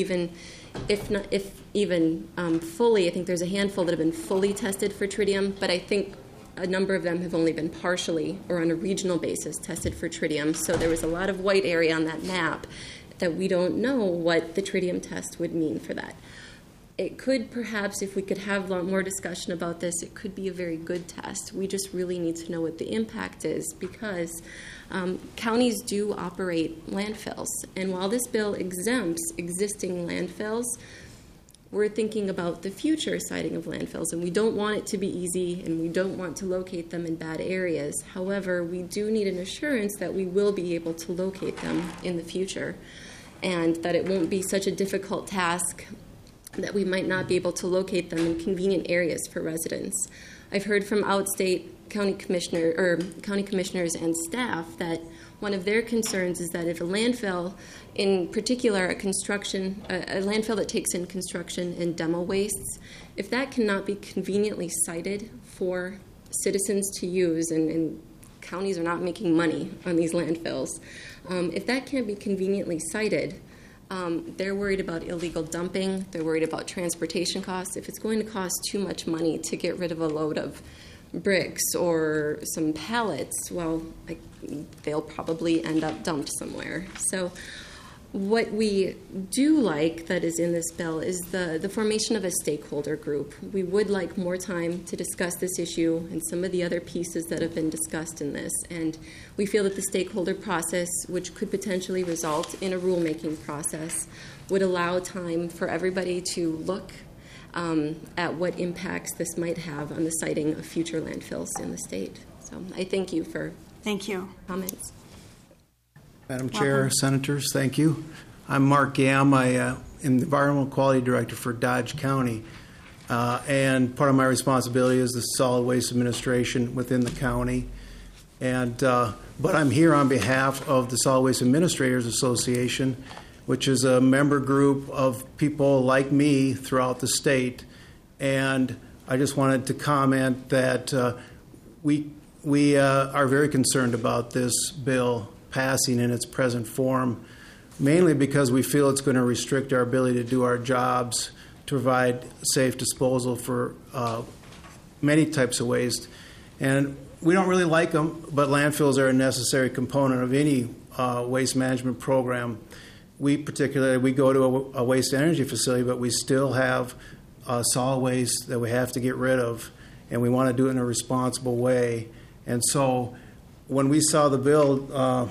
if even fully, I think there's a handful that have been fully tested for tritium, but I think a number of them have only been partially or on a regional basis tested for tritium. So there was a lot of white area on that map that we don't know what the tritium test would mean for that. It could perhaps, if we could have a lot more discussion about this, it could be a very good test. We just really need to know what the impact is, because counties do operate landfills. And while this bill exempts existing landfills, we're thinking about the future siting of landfills, and we don't want it to be easy, and we don't want to locate them in bad areas. However, we do need an assurance that we will be able to locate them in the future, and that it won't be such a difficult task that we might not be able to locate them in convenient areas for residents. I've heard from outstate county commissioners and staff that one of their concerns is that if a landfill, in particular a landfill that takes in construction and demo wastes, if that cannot be conveniently sited for citizens to use, and counties are not making money on these landfills, if that can't be conveniently sited, they're worried about illegal dumping. They're worried about transportation costs. If it's going to cost too much money to get rid of a load of bricks or some pallets, well, they'll probably end up dumped somewhere. So what we do like that is in this bill is the formation of a stakeholder group. We would like more time to discuss this issue and some of the other pieces that have been discussed in this. And we feel that the stakeholder process, which could potentially result in a rulemaking process, would allow time for everybody to look at what impacts this might have on the siting of future landfills in the state. So I thank you for comments. Madam Chair, Senators, thank you. I'm Mark Gam. I am the Environmental Quality Director for Dodge County, and part of my responsibility is the Solid Waste Administration within the county. But I'm here on behalf of the Solid Waste Administrators Association, which is a member group of people like me throughout the state. And I just wanted to comment that we are very concerned about this bill passing in its present form, mainly because we feel it's going to restrict our ability to do our jobs, to provide safe disposal for many types of waste. And we don't really like them, but landfills are a necessary component of any waste management program. We go to a waste energy facility, but we still have solid waste that we have to get rid of, and we want to do it in a responsible way. And so when we saw the bill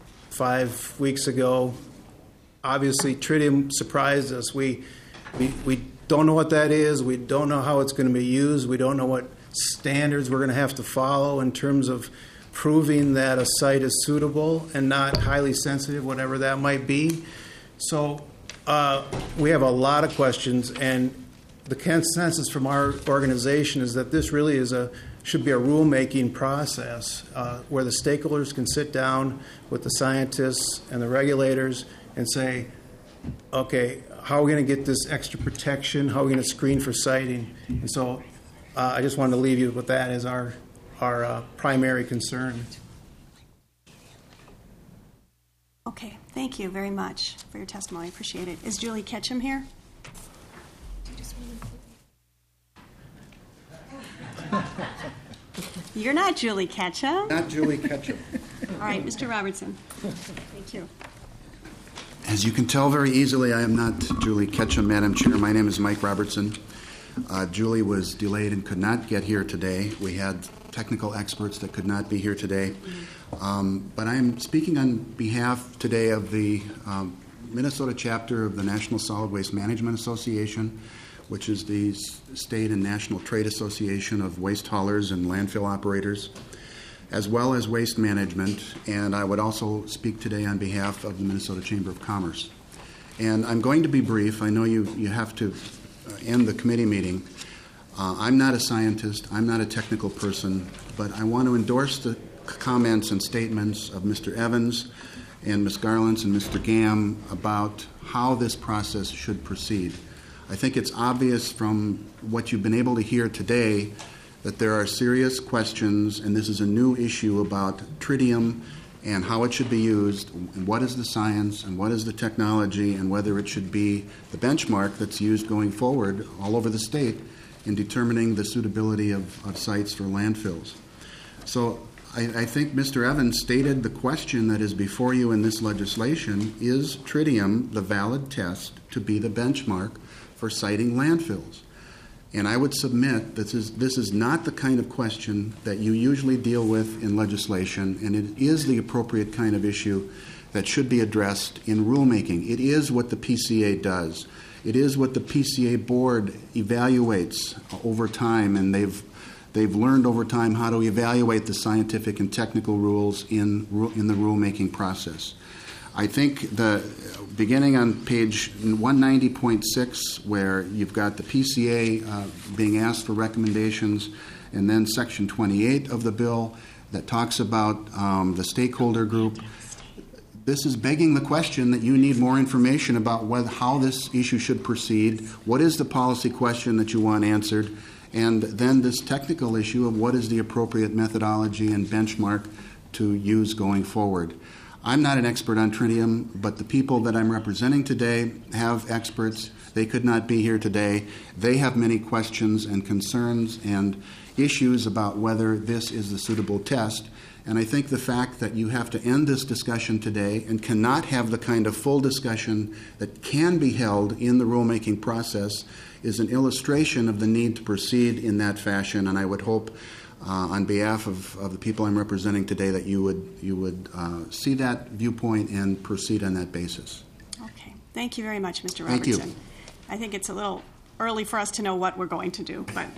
5 weeks ago, obviously tritium surprised us. We don't know what that is. We don't know how it's going to be used. We don't know what standards we're going to have to follow in terms of proving that a site is suitable and not highly sensitive, whatever that might be. So we have a lot of questions, and the consensus from our organization is that this really should be a rulemaking process where the stakeholders can sit down with the scientists and the regulators and say, okay, how are we going to get this extra protection? How are we going to screen for siting? And so I just wanted to leave you with that as our primary concern. Okay, thank you very much for your testimony. Appreciate it. Is Julie Ketchum here? You're not Julie Ketchum. Not Julie Ketchum. All right, Mr. Robertson. Thank you. As you can tell very easily, I am not Julie Ketchum, Madam Chair. My name is Mike Robertson. Julie was delayed and could not get here today. We had technical experts that could not be here today. But I am speaking on behalf today of the Minnesota chapter of the National Solid Waste Management Association, which is the state and national trade association of waste haulers and landfill operators, as well as waste management. And I would also speak today on behalf of the Minnesota Chamber of Commerce. And I'm going to be brief. I know you have to end the committee meeting. I'm not a scientist. I'm not a technical person. But I want to endorse the comments and statements of Mr. Evans and Ms. Garland and Mr. Gamm about how this process should proceed. I think it's obvious from what you've been able to hear today that there are serious questions, and this is a new issue about tritium and how it should be used, and what is the science, and what is the technology, and whether it should be the benchmark that's used going forward all over the state in determining the suitability of sites for landfills. So I think Mr. Evans stated the question that is before you in this legislation: is tritium the valid test to be the benchmark for siting landfills? And I would submit that this is not the kind of question that you usually deal with in legislation, and it is the appropriate kind of issue that should be addressed in rulemaking. It is what the PCA does. It is what the PCA board evaluates over time, and they've learned over time how to evaluate the scientific and technical rules in the rulemaking process. I think beginning on page 190.6, where you've got the PCA being asked for recommendations, and then section 28 of the bill that talks about the stakeholder group, this is begging the question that you need more information about how this issue should proceed, what is the policy question that you want answered, and then this technical issue of what is the appropriate methodology and benchmark to use going forward. I'm not an expert on tritium, but the people that I'm representing today have experts. They could not be here today. They have many questions and concerns and issues about whether this is the suitable test. And I think the fact that you have to end this discussion today and cannot have the kind of full discussion that can be held in the rulemaking process is an illustration of the need to proceed in that fashion. And I would hope on behalf of the people I'm representing today that you would see that viewpoint and proceed on that basis. Okay. Thank you very much, Mr. Robertson. Thank you. I think it's a little early for us to know what we're going to do, but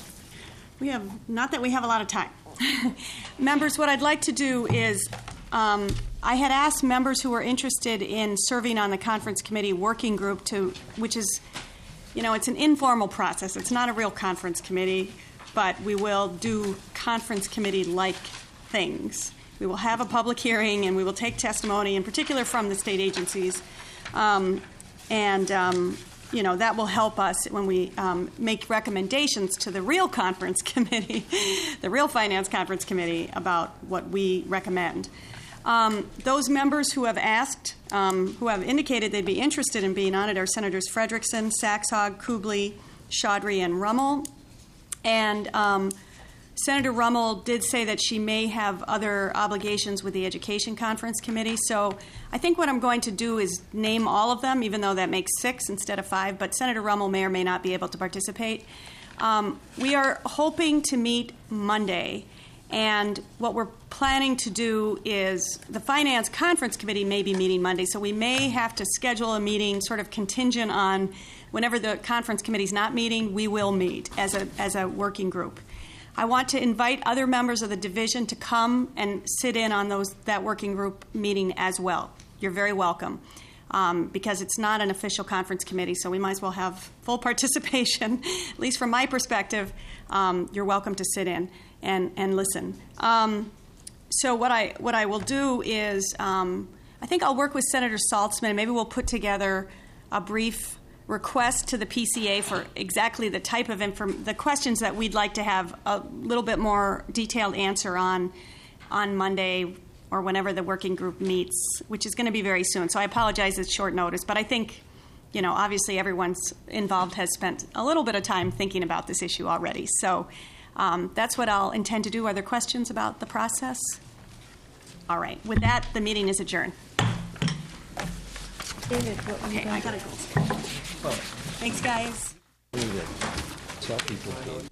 not that we have a lot of time. Members, what I'd like to do is I had asked members who were interested in serving on the conference committee working group which is, it's an informal process. It's not a real conference committee, but we will do conference committee-like things. We will have a public hearing, and we will take testimony, in particular from the state agencies, that will help us when we make recommendations to the real conference committee, the real finance conference committee, about what we recommend. Those members who have asked, who have indicated they'd be interested in being on it, are Senators Frederickson, Saxhog, Kubley, Chaudhry, and Rummel. And Senator Rummel did say that she may have other obligations with the Education Conference Committee. So I think what I'm going to do is name all of them, even though that makes 6 instead of 5. But Senator Rummel may or may not be able to participate. We are hoping to meet Monday. And what we're planning to do is the Finance Conference Committee may be meeting Monday. So we may have to schedule a meeting sort of contingent on whenever the conference committee's not meeting, we will meet as a working group. I want to invite other members of the division to come and sit in on that working group meeting as well. You're very welcome. Because it's not an official conference committee, so we might as well have full participation. At least from my perspective, you're welcome to sit in and listen. So what I will do is I think I'll work with Senator Saltzman. Maybe we'll put together a brief request to the PCA for exactly the type of the questions that we'd like to have a little bit more detailed answer on Monday or whenever the working group meets, which is going to be very soon. So I apologize, it's short notice, but I think, obviously everyone's involved has spent a little bit of time thinking about this issue already. So that's what I'll intend to do. Are there questions about the process? All right. With that, the meeting is adjourned. David, what were you Okay, I gotta go. Thanks, guys. Tell people.